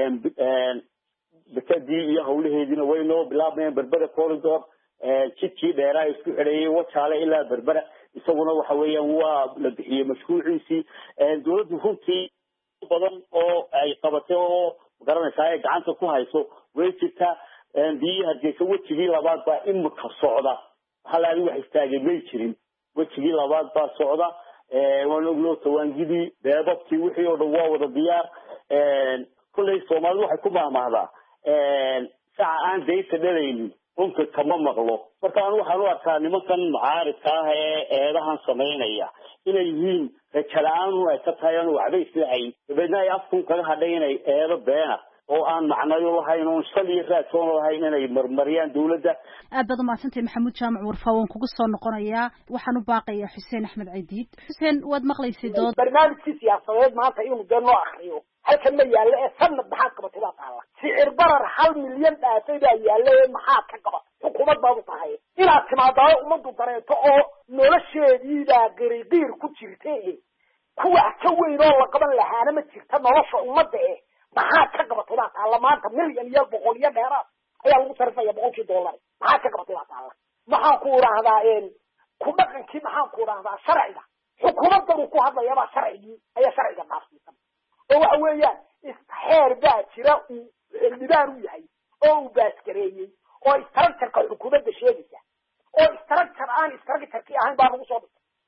dekadii iyo hawlaheediina way noo bilaabmayaan berbera corridor jidkii dheeraa isku xidheeyey wajaale ilaa berbera isaguna waxa weeyaan waa la bixiyey mashruuciisii dawladdu runtii badan oo ay qabatay oo magaranaysaa ay gacanta ku hayso way jirtaa biyihii hargeysa wejigii labaad baa imika socda halaali wax istaagay may jirin wejigii labaad baa socda waan oglo tawaangidii beebabkii wixii oo dhan waa wada diyaar kolley soomaalidu waxay ku mahmahdaa saca aan dayta dhalaynin unka kama maqlo marka anu waxaan u arkaa nimankan mucaaridka ah ee eedahan samaynaya inay yihiin raja la-aan ay ka tahay aan waxba islahayn dabeedna ay afkun kaga hadhay inay eedo beena oo aan macnayo lahayn oo shalay raadsoon lahayn inay marmariyaan dawladda. aad baad umahadsantay maxamuud jaamac warfaa waan kugu soo noqonayaa waxaan u baaqayaa xuseen axmed caydiid. xuseen waad maqlaysay dood barnaamijkii siyaasadeed maanta inuu dee noo akriyo halkan ma yaallo ee sanad maxaad qabatay baa taalla sicir barar hal milyan dhaafay baa yaallo ee maxaad ka qabatay xukuumad baad u tahay inaad timaadaao ummaddu dareento oo nolosheediibaa qiriqiir ku jirta e kuwa ka weyn oo la qaban lahaana ma jirta nolosha ummadda eh maxaad ka qabatay baa taalla maanta milyan iyo boqol iyo dheeraad ayaa lagu sarifaya boqolkii dollar maxaad ka qabatay baa taalla maxaan ku idhaahdaa ku dhaqankii maxaan ku idhaahdaa sharciga xukuumaddan uu ku hadlayabaa sharcigii ayaa sharciga dhaafsiisan oo waxa weeyaan xeer baa jira uu xildhibaan u yahay oo uu baasgareeyey oo structureka xukuumadda sheegaysa oo structure aan structurkii ahayn baa lagu soo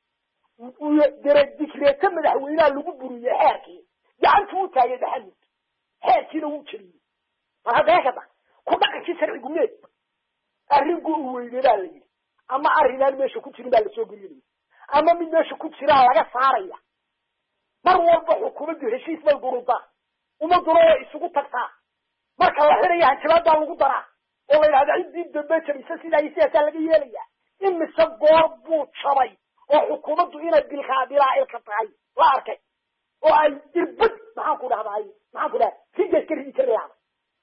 dhigtay dikreeto madaxweynaha lagu buriyey xeerkii gacantuu u taagay maxamud xeerkiina wuu jeliyey mar haddeekada ku dhaqankii sharcigu meed arrinku uu weynay baa la yidhi ama arrinaan meesha ku jirin baa lasoo gelinaya ama mid meesha ku jiraa laga saaraya mar walba xukuumaddu heshiis bay gurudaa ummaduna way isugu tagtaa marka la xidhaya hanjabaadaa lagu daraa oo la yidhahda ciddii dambe jabisa sidaa iyo sidaasaa laga yeelaya imise goor buu jabay oo xukuumaddu inay bilkaa bilaa'ilka tahay la arkay oo ay irbad maxaan ku dhahday maxaan ku dhahay sigaas ka ridi kari lahada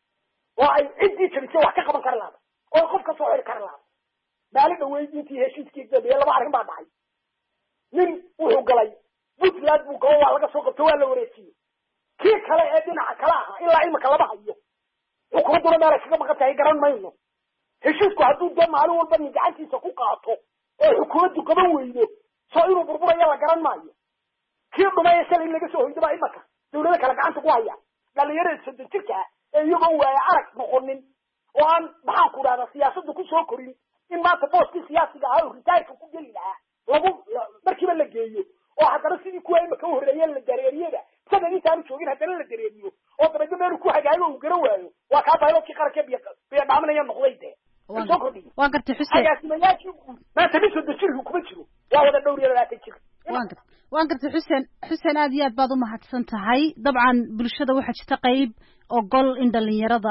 oo ay ciddii jabisay wax ka qaban kari lahada oo qof ka soo xiri kari lahada maalin dhaweyd intii heshiiskii dambeeye laba arrin baa dhacay nin wuxuu galay puntland buu galo waa laga soo qabto waa la wareejiyey kii kale ee dhinaca kale ahaa ilaa imika lama hayo xukuumadduna meel ay kaga maqan tahay garan mayno heshiisku hadduu dee maalin walba nin gacantiisa ku qaato oo xukuumaddu qaban weydo soo inuu burburayo la garan maayo kii dhumaya shalay in laga soo hoydo baa imaka dawlado kale gacanta ku haya dhalinyarada soddon jirka ah ee iyagoo waaya arag noqonin oo aan maxaan ku dhahdaa siyaasadda ku soo korin in maanta booskii siyaasiga ahaa oo ritaarka ku geli lahaa lagu markiiba la geeyo oo haddana sidii kuwa imaka u horreeyeen la dareeriyada isaga intaanu joogin haddana la dareeriyo oo dabeedna meelu ku hagaago uu garan waayo waa kaa baylodkii qaranka biyo biyo dhaaminaya noqday dee soo kordhiyo waan gartay xuseen agaasimayaashii maanta nin soddon jirku kuma jiro waa wada dhowr iyo labaatan jir waan gartay waan gartay xuseen xuseen aad iyo aad baad u mahadsan tahay dabcan bulshada waxaa jirta qayb ogol in dhalinyarada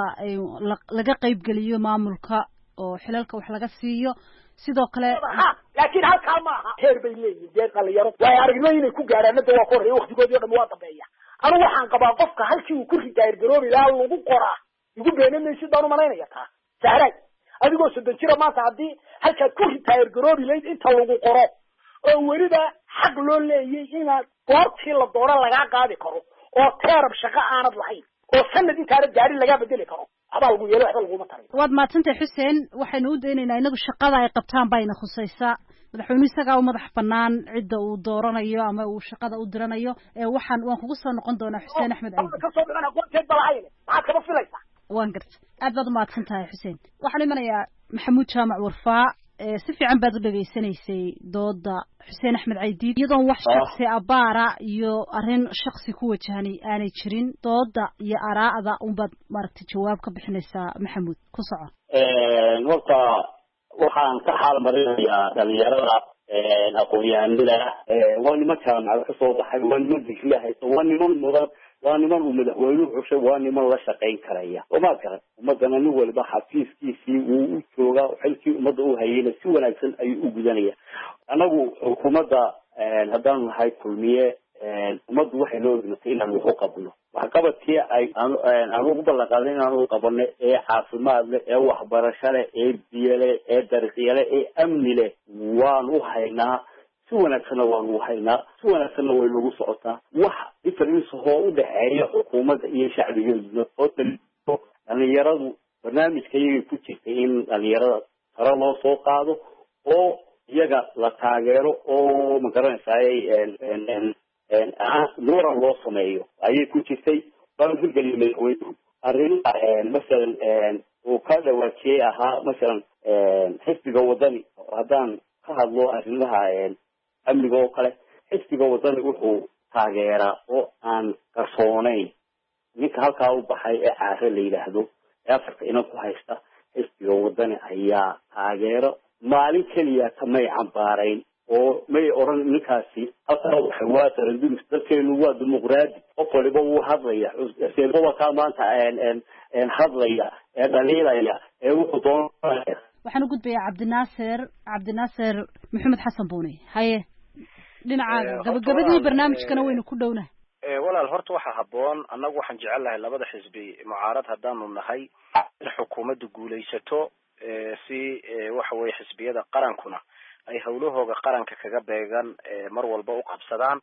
laga qayb geliyo maamulka oo xilalka wax laga siiyo sidoo kale laakiin halkaa ma aha heer bay leeyihin dee dhalinyaro waayo aragnimo inay ku gaadhaan hadda waa ka horreeya waktigoodii o dhan waa dambeeya anu waxaan qabaa qofka halkii uu ku ritaayir garoobi lahaa lagu qoraa igu beena maysid baan umalaynaya taa sahraay adigoo soddon jira maanta haddii halkaad ku ritaayir garoobi layd inta lagu qoro oo weliba xaq loo leeyay inaad goortii la doono lagaa qaadi karo oo teerab shaqo aanad lahayn oo sanad intaana gaarin lagaa bedeli karo waxbaa lagu yeelo waxba laguma taray waad mahadsantahay xuseen waxaynu u daynaynaa inagu shaqada ay qabtaan bayna khusaysaa madaxweynuhu isagaa u madax banaan cidda uu dooranayo ama uu shaqada u diranayo ee waxaan waan kugu soo noqon doonaa xuseen axmed caydi kasoo dhigan aqoonteed ba lahayn maxaad kaba filaysaa waan garta aad baad umahadsan tahay xuseen waxaan imanayaa maxamuud jaamac warfaa si fiican baad u dhegaysanaysay dooda xuseen axmed caydiid iyadoon wax shaksi abaara iyo arrin shaksi ku wajahanay aanay jirin dooda iyo araa'da unbaad maaragtay jawaab ka bixinaysaa maxamuud ku soco horta waxaan ka xaal marinayaa dhalinyarada aqoon-yahanada waa niman jaamacada kasoo baxay waa niman digriya haysta waa niman mudan waa niman uu madaxweynuhu xushay waa niman la shaqayn karaya umaad garan ummadana nin waliba xafiiskiisii wuu u joogaa xilkii ummadda u hayayna si wanaagsan ayuu u gudanaya anagu xukuumadda haddaanu nahay kulmiye ummaddu waxay noo egnatay inaan wax u qabno waxqabadkii ay aan ugu ballan qaadnay inaanu qabano ee caafimaad leh ee waxbarasho leh ee biyo leh ee dariiqyo leh ee amni leh waan u haynaa si wanaagsanna waanu haynaa si wanaagsanna way nagu socotaa wax difference oo u dhexeeya xukuumadda iyo shacbigeeduna oo daliilo dhalinyaradu barnaamijka iyagay ku jirtay in dhalinyarada sare loo soo qaado oo iyaga la taageero oo magaranaysaay nuuran loo sameeyo ayay ku jirtay baan hirgeliya madaxweynuhu arrimaha masalan uu ka dhawaajiyey ahaa masalan xisbiga wadani haddaan ka hadlo arrimaha amniga oo kale xisbiga wadani wuxuu taageeraa oo aan qarsoonayn ninka halkaa u baxay ee caare la yidhaahdo ee afarka inan ku haysta xisbiga wadani ayaa taageero maalin keliya kamay cambaarayn oo may oran ninkaasi halkaa waxa waa tarandulis dadkeenu waa dimuqraadi qof waliba wuu hadlaya seeboba kaa maanta hadlaya ee dhaliilaya ee wuxuu doonaya. waxaan u gudbayaa cabdinaasir cabdinaasir maxamed xasan buune haye dhinacaaga gabagabadii barnaamijkana waynu ku dhownahay. walaal horta waxaa habboon annagu waxaan jecel lahay labada xisbi mucaarad haddaanu nahay in xukuumaddu guulaysato si waxa weye xisbiyada qarankuna ay hawlahooga qaranka kaga beegan mar walba u qabsadaan.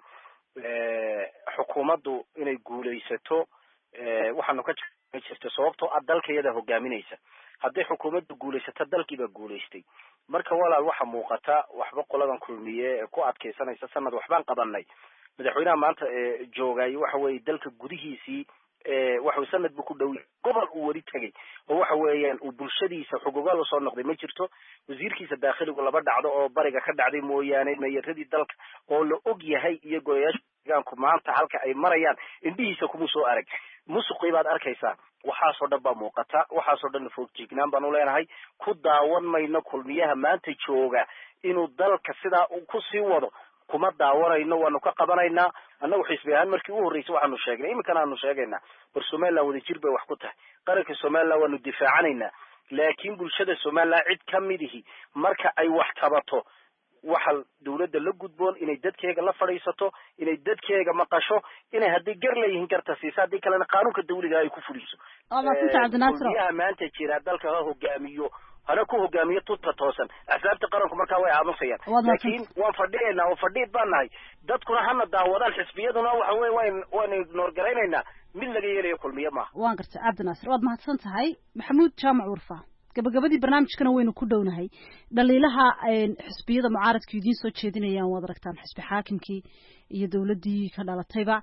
xukuumaddu inay guulaysato waxaanu ka jirta sababtoo ah dalka iyada hogaaminaysa. hadday xukuumaddu guulaysato dalkiibaa guulaystay. marka walaal waxa muuqata waxba qoladan kulmiye ee ku adkaysanaysa sanad waxbaan qabanay. madaxweynaha maanta joogay waxa weeye dalka gudihiisii waxa sanad buu ku dhow gobol uu wari tagay oo waxa weeyaan uu bulshadiisa xuquuqda la soo noqday ma jirto. wasiirkiisa dakhligu laba dhacdo oo bariga ka dhacday mooyaane meeyaradii dalka oo la og yahay iyo golayaasha deegaanku maanta halka ay marayaan indhihiisa kuma soo arag. musuqii baad arkaysaa. waxaasoo dhan baa muuqata. waxaasoo dhan foogjignaan baan u leenahay. ku daawan mayno kulmiyaha maanta jooga inuu dalka sidaa ku sii wado. kuma daawanayno waanu ka qabanaynaa. annagu xisbi ahaan markii u horreysay waxaanu sheegnay iminkana aanu sheegaynaa war somaliland wadajir bay wax ku tahay. qaranka somaliland waanu difaacanaynaa. laakiin bulshada somaliland cid ka midihi marka ay wax tabato waxa dawladda la gudboon inay dadkeega la fadhiisato, inay dadkeega maqasho, inay haddii gar leeyihiin garta siiso, haddii kalena qaanuunka dawliga ay ku fuliso. kulmiyaha maanta jira dalka ha hogaamiyo hana ku hogaamiyo tuta toosan. axsaabta qaranku markaa way aamusayaan. laakiin waan fadhiyaynaa oo fadhiid baan nahay. dadkuna hana daawadaan xisbiyaduna waxa weye waan waan ignoor garaynaynaa. mid laga yeelayo kulmiye maaha. waan gartay cabdinaasir waad mahadsan tahay. maxamuud jaamac warfa gabagabadii barnaamijkana waynu ku dhownahay. dhaliilaha xisbiyada mucaaradka idiin soo jeedinayaan waad aragtaan xisbi xaakimkii iyo dawladdii ka dhalatayba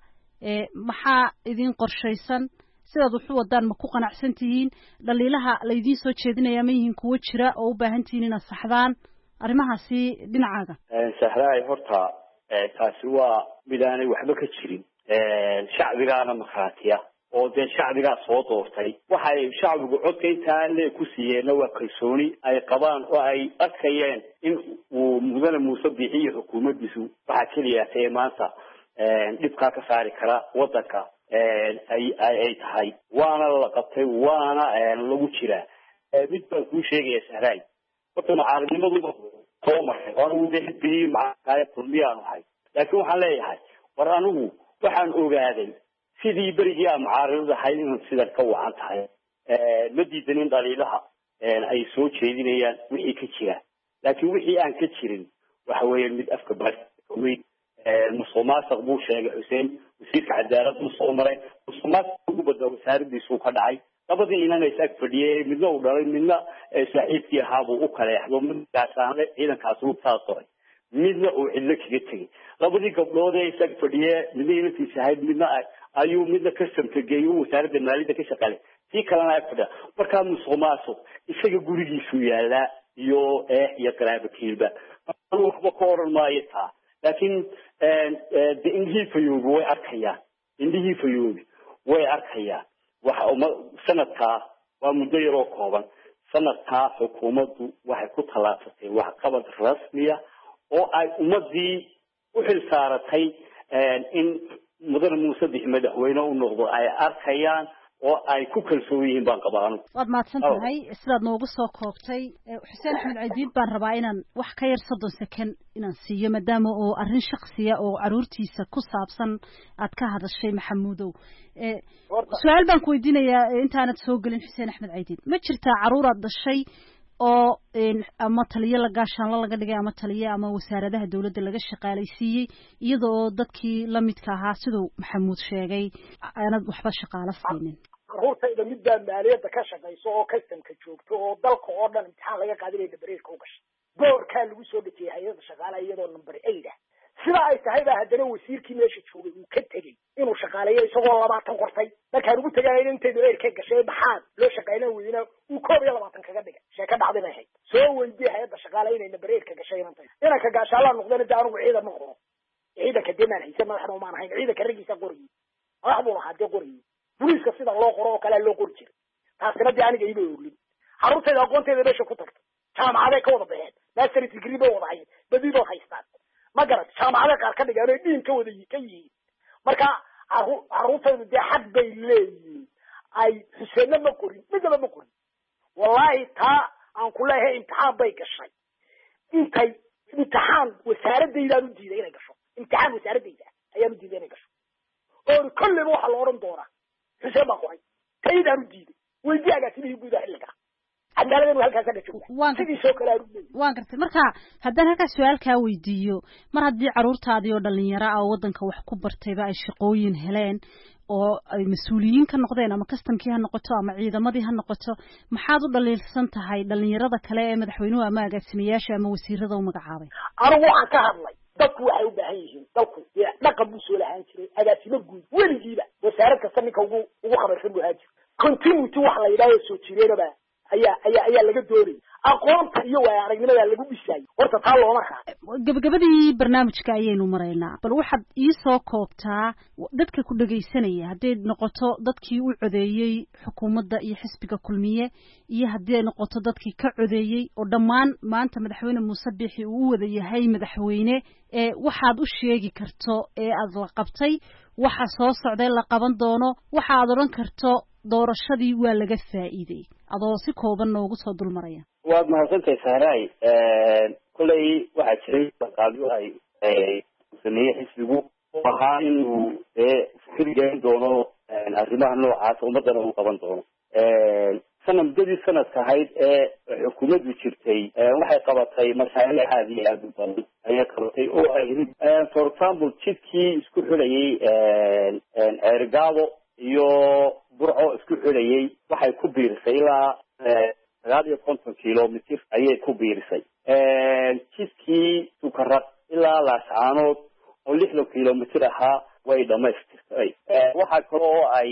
maxaa idin qorshaysan sidaad wuxu wadaan ma ku qanacsan tihiin? dhaliilaha la idiin soo jeedinayaa ma yihiin kuwo jira oo u baahan tihiin inaad saxdaan arrimahaasi dhinacaaga? sahraay horta taasi waa mid aanay waxba ka jirin. shacbigaana markhaatiya oo dee shacbigaa soo doortay. waxay shacbigu codka intaa le ku siiyeenna waa kalsooni ay qabaan oo ay adkayeen in uu mudane muuse bixiyo xukuumaddiisu waxaa keliya tae maanta dhibkaa ka saari kara waddanka ay ay tahay. waana la qabtay waana lagu jiraa. mid baan kuu sheegaya sahraay horta mucaaradnimaduba soo maray oo anigu dee xisbigii macaarkaaya kulmiyaan ahay. laakiin waxaan leeyahay war anigu waxaan ogaaday sidii berigii aan mucaaradada ahayd inay sidan ka wacan tahay. ma diidanin dhaliilaha ay soo jeedinayaan wixii ka jira. laakiin wixii aan ka jirin waxa weeye mid afka baweyn musuqmaasuq buu sheegay xuseen wasiirka cadaalad uu soo maray. musuqmaasuq ugu badnaa wasaaradiisuu ka dhacay. labadii inana isaag fadhiyey midna uu dhalay midna saaxiibkii ahaabuu u kaleexdo midkaasaanle ciidankaas uu taasoray midna uu cidlo kaga tegay. labadii gabdhood ee isaag fadhiye midna inantiisa ahayd midna ayuu midna kastamka geeyo wasaaradda maaliyadda ka shaqaalay sii kalena ag fadhiya. markaa musuqmaasuq isaga gurigiisuu yaalaa iyo eex iyo qaraabakiilba waxba ka oran maayo taa. laakiin de indhihii fayoobi way arkayaan. indhihii fayoobi way arkayaan. waxa sanadkaa waa muddo yaroo kooban. sanadkaa xukuumaddu waxay ku tallaabsatay waxqabad rasmiya oo ay ummadii u xil saaratay in mudane muuse bixi madaxweyne u noqdo ay arkayaan oo ay ku kalsoon yihiin baan qabaa. waad mahadsan tahay sidaad noogu soo koobtay. xuseen axmed caydiid baan rabaa inaan wax ka yar soddon second inaan siiyo maadaama oo arrin shaksiya oo caruurtiisa ku saabsan aad ka hadashay maxamuudow. su-aal baan ku weydiinayaa intaanad soo gelin xuseen axmed caydiid ma jirtaa caruur aad dhashay oo ama taliye la gaashaanlo laga dhigay ama taliye ama wasaaradaha dawladda laga shaqaalaysiiyey iyadoo dadkii lamidka ahaa siduu maxamuud sheegay aanad waxba shaqaalo siinin? caruurtayda mid baa maaliyadda ka shaqayso oo kastamka joogto oo dalka oo dhan imtixaan laga qaadinaya bareerka u gashay. boorkaa lagu soo dhejiyay hay-adda shaqaalaha iyadoo number eight ah. sida ay tahay baa haddana wasiirkii meesha joogay uu ka tegey inuu shaqaaleeyo isagoo labaatan qortay. markaan ugu tagaayn intay bareerka gashay maxaad loo shaqaynan weynaa uu koob iyo labaatan kaga dhigay. sheeka dhacday bay ahayd. soo weydiye hay-adda shaqaalaha inayna bareerka gashay inantay inanka gaashaalaa noqdeen de anugu ciidan ma qoro. ciidanka demaan hayse madaxna umaan ahayn. ciidanka raggiisa qoriyey madax buu lahaa dee qoriyey. booliiska sida loo qoro oo kalea loo qori jiray. taasina dee aniga iba oglin. carruurtayda aqoonteeda meesha ku tagtay. jaamacaday ka wada baxeen. mastery degree bay wada hayeen. badidood haystaan. ka dhigaan ay dhiin ka wada ka yihiin marka caruurtaydu dee xad bay leeyihiin ay xuseenna ma qorin midnaba ma qorin wallahi taa aan ku leeyahay imtixaan bay gashay intay imtixaan wasaaradaydaanu diiday inay gasho imtixaan wasaaradayda ayaanu diiday inay gasho oo kolleyba waxaa la odhan doonaa xuseen baa qoray taydaanu diiday weydii agaasimihii guudaha xilligaa cadaaladanu halkaas ka joogtaa sidiisoo kale aanu leeyahay waan gartay marka haddaan halkaas su-aal kaa weydiiyo mar haddii caruurtaadii oo dhalinyaro ah oo waddanka wax ku bartayba ay shaqooyin heleen oo ay mas-uuliyiin ka noqdeen ama kastamkii ha noqoto ama ciidamadii ha noqoto maxaad u dhaliilsan tahay dhalinyarada kale ee madaxweynuhu ama agaasimayaasha ama wasiirada u magacaabay anigu waxaan ka hadlay dadku waxay u baahan yihiin dalku dee dhaqan buu soo lahaan jiray agaasimo guud weligiiba wasaarad kasta ninka ugu ugu khabarsan buu ahaan jiray continuity waxa la yidhahdo soo jireenaba ayaa ayaa ayaa laga doonayay aqoonta iyo waaya aragnimada lagu dhisay horta taa looma qaad gabagabadii barnaamijka ayaynu maraynaa bal waxaad ii soo koobtaa dadka ku dhagaysanaya hadday noqoto dadkii u codeeyey xukuumadda iyo xisbiga kulmiye iyo haddii ay noqoto dadkii ka codeeyey oo dhammaan maanta madaxweyne muuse biixi uu u wada yahay madaxweyne ee waxaad u sheegi karto ee aad la qabtay waxa soo socday la qaban doono waxa aad odhan karto doorashadii waa laga faa'iiday adoo si kooban noogu soo dulmaraya waad mahadsantahay sahraay kolley waxaa jiray qaabyo ay sameeyey xisbigu oo ahaa inuu dee fikir gelin doono arrimaha noocaas ummadana uu qaban doono sana muddadii sanadka ahayd ee xukuumaddu jirtay waxay qabatay mashaariic aad iyo aad u badan ayay qabatay oo ay for example jidkii isku xidhayay ceerigaabo iyo burco isku xidhayay waxay ku biirisay ilaa sagaal iyo konton kilomitr ayay ku biirisay jidkii sukaraq ilaa laascaanood oo lixdan kilomitr ahaa way dhamaystirtay waxaa kale oo ay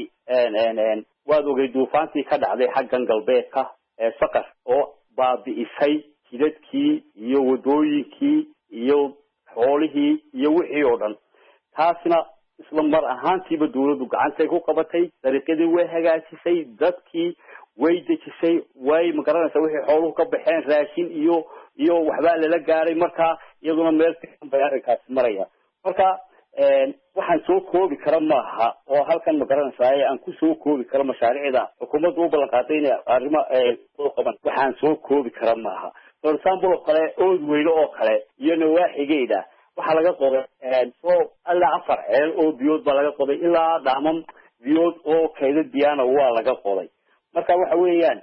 waad ogay duufaantii ka dhacday xaggan galbeedka saqar oo baabi'isay jidadkii iyo wadooyinkii iyo xoolihii iyo wixii oo dhan taasna isla mar ahaantiiba dawladdu gacantay ku qabatay dariiqyadii way hagaajisay dadkii way dejisay way magaranaysaa wixii xooluhu ka baxeen raashin iyo iyo waxbaa lala gaaray marka iyaduna meel fiican bay arrinkaasi maraya marka waxaan soo koobi kara maaha oo halkan magaranaysaa aan ku soo koobi karo mashaariicda xukuumaddu u ballan qaaday inay arrimo soo qaban waxaan soo koobi kara maaha for example oo kale ood weyne oo kale iyo nawaaxigeeda waxaa laga qoday soo ilaa afar ceel oo biyood baa laga qoday ilaa dhaaman biyood oo kaydad biyana waa laga qoday marka waxa weeyaan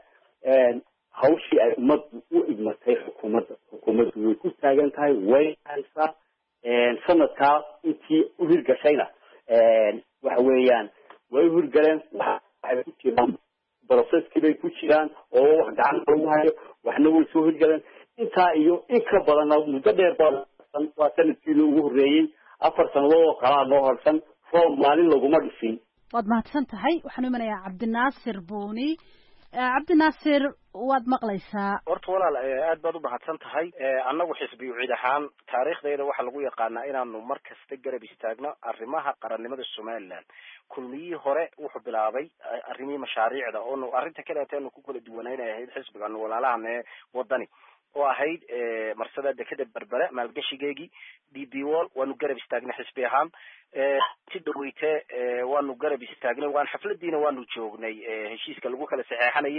hawshii ay ummaddu u igmatay xukuumadda xukuumaddu way ku taagan tahay way haysaa sanadkaa intii u hirgashayna waxa weeyaan way u hirgaleen waxay ku jiraan processkii bay ku jiraan oo wax gacanta lagu hayo waxna way soo hirgaleen intaa iyo in ka badanna muddo dheer baa waa sanadkiina ugu horreeyey afar sanadood oo kalaa noo horsan foom maalin laguma dhisin waad mahadsan tahay waxaan u imanayaa cabdinaasir buuni cabdinaasir waad maqlaysaa horta walaal aad baad u mahadsan tahay annagu xisbiyu ciid ahaan taariikhdayda waxaa lagu yaqaanaa inaanu mar kasta garab istaagno arrimaha qarannimada somaliland kulmiyihii hore wuxuu bilaabay arrimihii mashaariicda oonu arrinta kaleeta aanu ku kala duwanaynay ahayd xisbigan walaalahan ee wadani oo ahayd marsada dekeda berbere maalgashigeegii d b wall waanu garab istaagnay xisbi ahaan si dhaweyte waanu garab istaagnay waan xafladiina waanu joognay heshiiska lagu kala saxeexanayay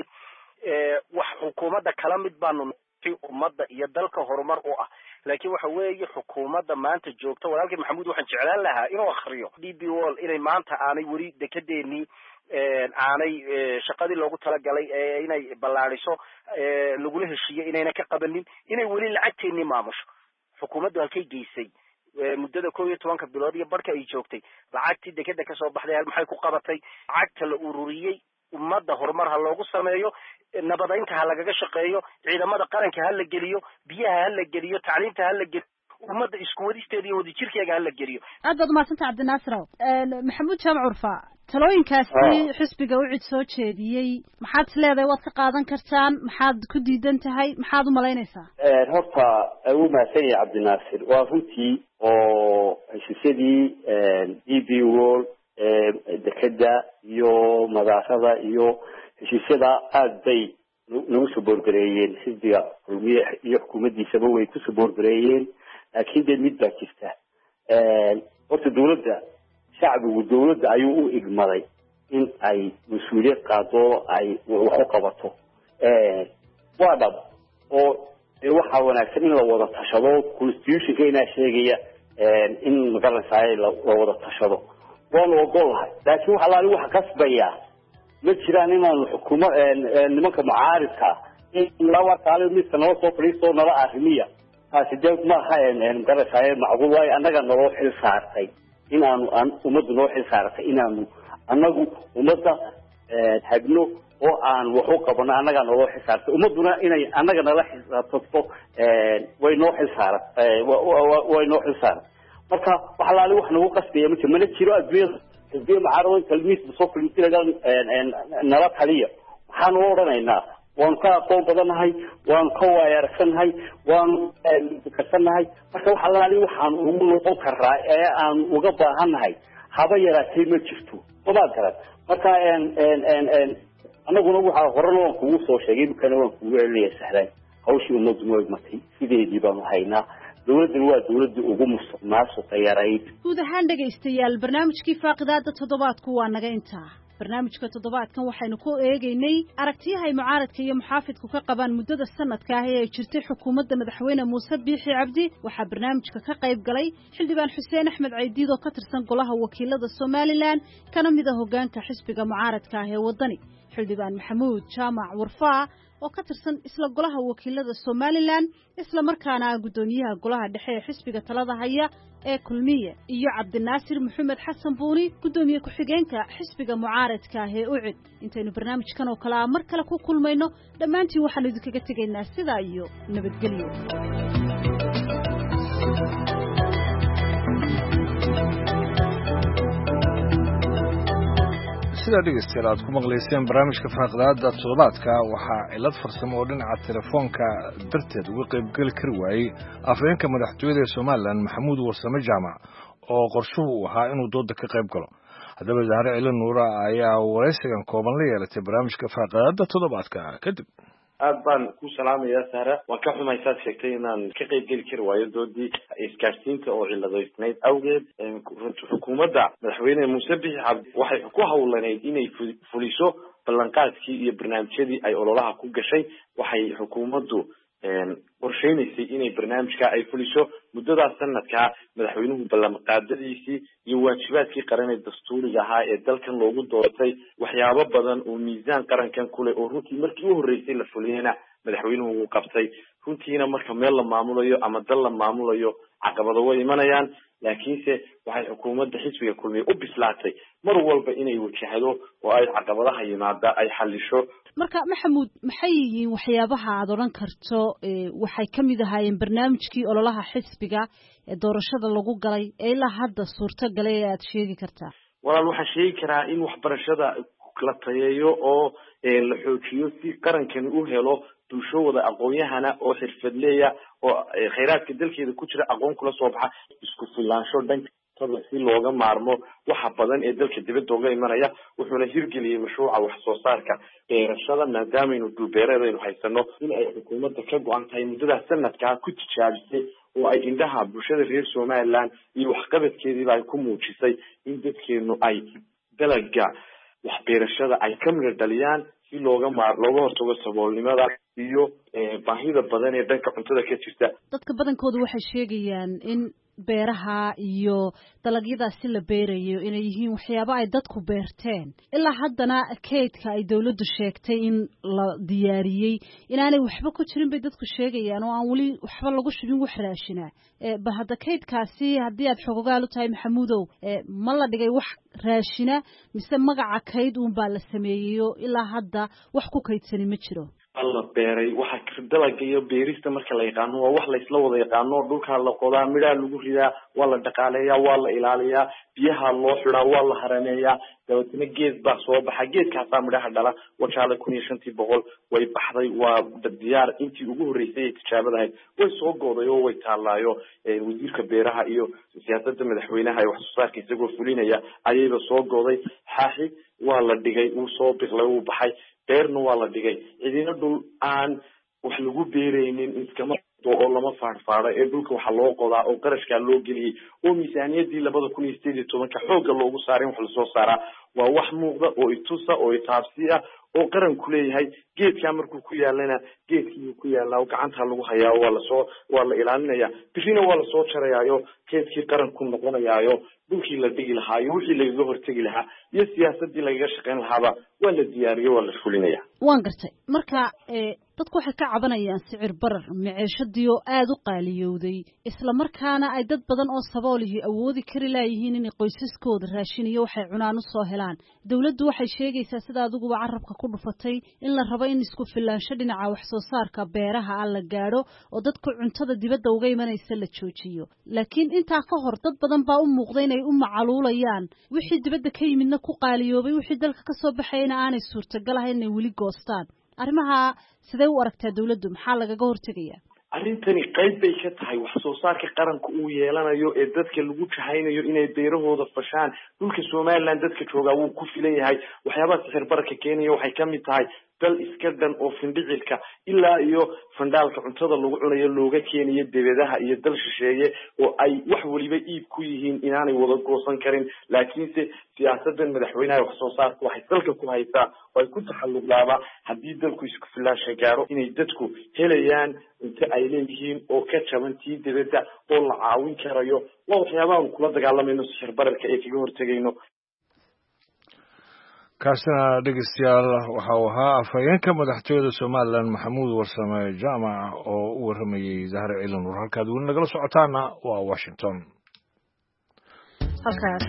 wax xukuumadda kala mid baanu ummadda iyo dalka horumar u ah laakiin waxa weeye xukuumadda maanta joogta walaalkii maxamuud waxaan jeclaan lahaa inuu akhriyo d b wall inay maanta aanay weli dekedeenii aanay shaqadii loogu talagalay inay ballaadhiso lagula heshiiyey inayna ka qabanin inay weli lacagteennii maamusho xukuumaddu halkay geysay muddada kow iyo tobanka bilood iyo barhka ay joogtay lacagtii dekeda kasoo baxday maxay ku qabatay lacagta la ururiyey ummadda horumar ha loogu sameeyo nabadaynta ha lagaga shaqeeyo ciidamada qaranka ha la geliyo biyaha ha la geliyo tacliinta ha la geliyo ummadda isku wadisteeda iyo wadajirkeega ha la geliyo aad baad umahadsanta cabdinaasir maxamuud jaamac curfa talooyinkaasi xisbiga u cid soo jeediyey maxaad is leedahay waad ka qaadan kartaan maxaad ku diidan tahay maxaad u malaynaysaa horta u mahadsan yahay cabdinaasir waa runtii oo heshiisyadii d b wall dekeda iyo madaarada iyo heshiisyada aad bay nagu soo boorgareeyeen xisbiga kulmiye iyo xukuumaddiisaba way ku soo boorgareeyeen laakiin dee mid baa jirta horta dawladda shacbigu dawladda ayuu u igmaday in ay mas-uuliyad qaado ay wax u qabato waa dhab oo waxaa wanaagsan in la wada tashado constitutionka inaa sheegaya in magaranaysaay la wada tashado waanu ogolahay laakiin waxa laali waxa kasbaya ma jiraan inaanu xukumo nimanka mucaaridka in laba taale midka noo soo fadhiisto nala arrimiya taasi dee maaha magaranaysaay macquul waayo annaga naloo xil saartay inaanu ummadda noo xil saartay inaanu annagu ummadda hagno oo aan wax u qabano annaga naloo xil saartay ummadduna inay annaga nala xisaabtato way noo xil saaratay way noo xil saaratay marka waxa laali wax nagu qasbaya ma jiro mana jiro adduunyada xisbiya mucaarado kalmiis soo fadhiisanaga nala taliya waxaan u odhanaynaa waan ka aqoon badanahay waan ka waayarsannahay waan karsannahay marka waxa laali waxaan ugu noqon karaa ee aan uga baahannahay haba yaraatay ma jirto ma garan marka anaguna waxa horan waan kugu soo sheegay kana waan kugu celinayaa sahlan hawshii ummaddu way matay sideedii baanu haynaa dawladdan waa dawladda ugu musuqmaasuqa yarayd guud ahaan dhegaystayaal barnaamijkii faaqidaada toddobaadku waa naga intaa barnaamijka toddobaadkan waxaynu ku eegaynay aragtiyaha ay mucaaradka iyo muxaafidku ka qabaan muddada sanadka ah ee ay jirtay xukuumadda madaxweyne muuse biixi cabdi waxaa barnaamijka ka qayb galay xildhibaan xuseen axmed caydiid oo ka tirsan golaha wakiilada somalilan kana mid ah hoggaanka xisbiga mucaaradka ah ee waddani xildhibaan maxamuud jaamac warfaa oo ka tirsan isla golaha wakiilada somalilan isla markaana ah guddoomiyaha golaha dhexe ee xisbiga talada haya ee kulmiye iyo cabdinaasir maxamed xasan buuni guddoomiye ku-xigeenka xisbiga mucaaradka ah ee ucid intaynu barnaamijkan oo kale ah mar kale ku kulmayno dhammaantiin waxaanu idinkaga tegaynaa sidaa iyo nabadgelyo sida dhegeystayaal aad ku maqlayseen barnaamijka faaqidaada toddobaadka waxaa cilad farsamo oo dhinaca telefoonka darteed uga qaybgeli kari waayey afhayeenka madaxtooyada ee somalilan maxamuud warsame jaamac oo qorshuhu uu ahaa inuu dooda ka qayb galo haddaba zahre cilo nuura ayaa waraysigan kooban la yeelatay barnaamijka faaqidaada toddobaadka kadib aad baan ku salaamayaa sahra waan ka xumay saad sheegtay inaan ka qayb geli kari waayo doodii iskaashiinta oo ciladeysnayd awgeed xukuumadda madaxweyne muuse bixi cabdi waxay ku hawlaneyd inay fuliso ballanqaadkii iyo barnaamijyadii ay ololaha ku gashay waxay xukuumaddu qorsheynaysay inay barnaamijka ay fuliso muddadaas sanadkaa madaxweynuhu ballanqaadadiisii iyo waajibaadkii qaran ee dastuuriga ahaa ee dalkan loogu doortay waxyaabo badan oo miisaan qarankan ku leh oo runtii markii u horreysay la fuliyena madaxweynuhu uu qabtay runtiina marka meel la maamulayo ama dal la maamulayo caqabado way imanayaan laakiinse waxay xukuumadda xisbiga kulmiye u bislaatay mar walba inay wajahdo oo ay caqabadaha yimaada ay xalisho marka maxamuud maxay yihiin waxyaabaha aad odhan karto waxay ka mid ahaayeen barnaamijkii ololaha xisbiga ee doorashada lagu galay ee ilaa hadda suurto galay ee aad sheegi kartaa walaal waxaan sheegi karaa in waxbarashada la tayeeyo oo la xoojiyo si qarankani u helo bulsho wada aqoon-yahana oo xirfadleeya oo khayraadka dalkeeda ku jira aqoon kula soo baxa isku filaansho dhanka si looga maarmo waxa badan ee dalka dibadda uga imanaya wuxuuna hirgeliyey mashruuca wax soo saarka beerashada maadaameynu dhulbeereedaynu haysano in ay xukuumadda ka go-an tahay muddadaas sanadkaa ku tijaabisay oo ay indhaha bulshada reer somaliland iyo waxqabadkeediiba ay ku muujisay in dadkeenu ay dalaga waxbeerashada ay ka midho dhaliyaan si looga maar looga hortago saboolnimada iyo baahida badan ee dhanka cuntada ka jirta dadka badankoodu waxay sheegayaan in beeraha iyo dalagyadaasi la beerayo inay yihiin waxyaabo ay dadku beerteen ilaa haddana kaydka ay dawladdu sheegtay in la diyaariyey inaanay waxba ku jirin bay dadku sheegayaan oo aan weli waxba lagu shubin wax raashina bal hadda kaydkaasi haddii aad xogogaal u tahay maxamuudow ma la dhigay wax raashina mise magaca kayd uun baa la sameeyeyo ilaa hadda wax ku kaydsani ma jiro la beeray waxa dalaga iyo beerista marka la yaqaano waa wax la isla wada yaqaano dhulka la qodaa midhaha lagu ridaa waa la dhaqaaleeyaa waa la ilaaliyaa biyaha loo xiraa waa la harameeyaa dabeetana geed baa soo baxa geedkaasaa midhaha dhala wajaale kun iyo shantii boqol way baxday waa diyaar intii ugu horreysay ee tijaabada ahayd way soo gooday oo way taalaayo wasiirka beeraha iyo siyaasadda madaxweynaha ee wax soo saarka isagoo fulinaya ayayba soo gooday xaaxi waa la dhigay uu soo biqlay uu baxay beerna waa la dhigay cidina dhul aan wax lagu beeraynin iskama oo lama faarfaaro ee dhulka waxa loo qodaa oo qarashka loo geliyay oo miisaaniyadii labada kun iyo sideed iyo tobanka xoogga loogu saaray wax la soo saaraa waa wax muuqda oo itusa oo itaabsi ah oo qaran ku leeyahay geedka markuu ku yaalana geedkii ku yaala oo gacanta lagu hayaa waa la soo waa la ilaalinaya bixina waa la soo jarayaayo geedkii qaran ku noqonayaayo dhulkii la dhigi lahaa iyo wixii laga hortagi lahaa iyo siyaasadii laga shaqeyn lahaaba waa la diyaariyay waa la fulinaya waan gartay marka ee dadku waxay ka cabanayaan sicir barar maciishadii oo aad u qaaliyowday isla markaana ay dad badan oo saboolihii awoodi kari laayihiin inay qoysaskooda raashin iyo waxay cunaan u soo helaan dawladdu waxay sheegaysaa sida adiguba carabka ku dhufatay in la rabo in isku filaansho dhinaca wax soo saarka beeraha aan la gaadho oo dadku cuntada dibadda uga imanaysa la joojiyo laakiin intaa ka hor dad badan baa u muuqda inay u macaluulayaan wixii dibadda ka yimidna ku qaaliyoobay wixii dalka ka soo baxayna aanay suurtagal ahayn inay weli goostaan arrimaha sidee u aragtaa dawladdu maxaa lagaga hortegayaa arrintani qayb bay ka tahay wax soo saarka qaranka uu yeelanayo ee dadka lagu jahaynayo inay beerahooda fashaan dhulka Soomaaliland dadka jooga wuu ku filan yahay waxyaabaha sixir bararka keenaya waxay ka mid tahay dal iska dhan oo findhicilka ilaa iyo fandaalka cuntada lagu cunayo looga keenayo dibadaha iyo dal shisheeye oo ay wax waliba iib ku yihiin inaanay wada goosan karin laakiinse siyaasadan madaxweynaha wax soo saarka waxay dalka ku haysaa oo ay ku taxalluqlaaba haddii dalku isku filaansho gaaro inay dadku helayaan inta ay leeyihiin oo ka jaban tii dibadda oo la caawin karayo waa waxyaabaha aan kula dagaalamayno sixir bararka ee kaga hortegayno kaasina dhegeystayaal waxa uu ahaa afhayeenka madaxtooyada Somaliland Maxamuud Warsame Jaamac oo u waramayay Zahra Ciilan war halkaad weli nagala socotaana waa Washington halkaas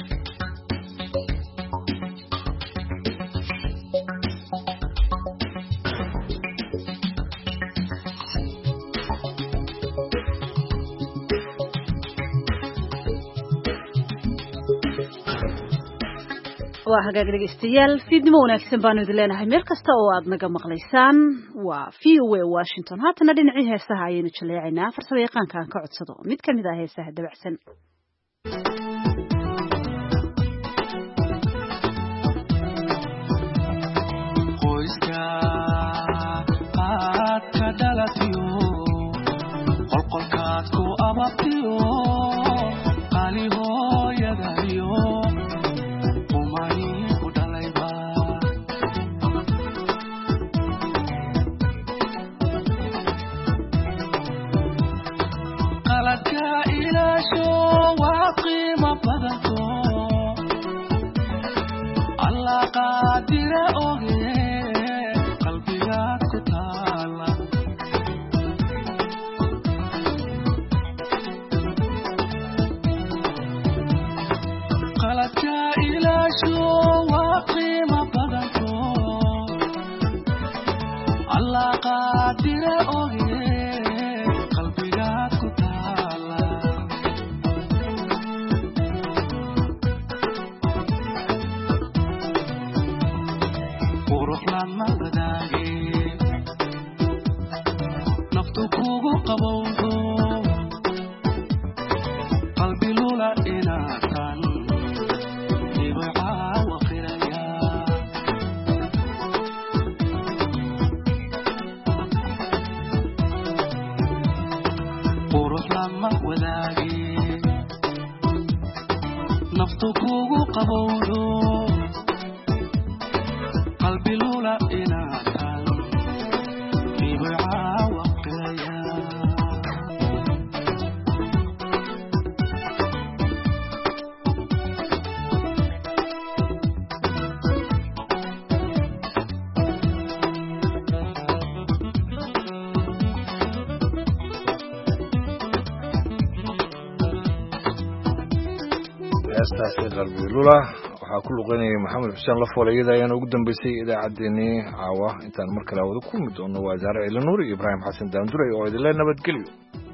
waa hagaag dhegeystayaal fiidnimo wanaagsan baanu idin leenahay meel kasta oo aad naga maqlaysaan waa V O A Washington haatana dhinacii heesaha ayaynu jaleecaynaa farsamo yaqaanka aan ka codsado mid ka mid ah heesaha dabacsan qoyska aad ka dhalatiyo qolqolkaad ku ababtiyo qali hooyadayo qadira oge qalbigaad ku taala qaladka ilaasho waa qiimo badanto allah qadira oge qalbigaad ku taala naftu kugu qabowdo qalbi lula inaatan dhibicaa waqiraya qurux lama wadaage naftu kugu qabowdo qalbi lula inaatan dhibicaa waqiraya heestaasi qalbi lula waxaa ku luqeynaya maxamed xuseen lafoole iyada ayaana ugu dambeysay idaacaddeenii caawa intaan mar kale wada kulmi doono waa Zahra Ciilan Nuur iyo Ibraahim Xasan Daandure oo idin la nabadgeliyo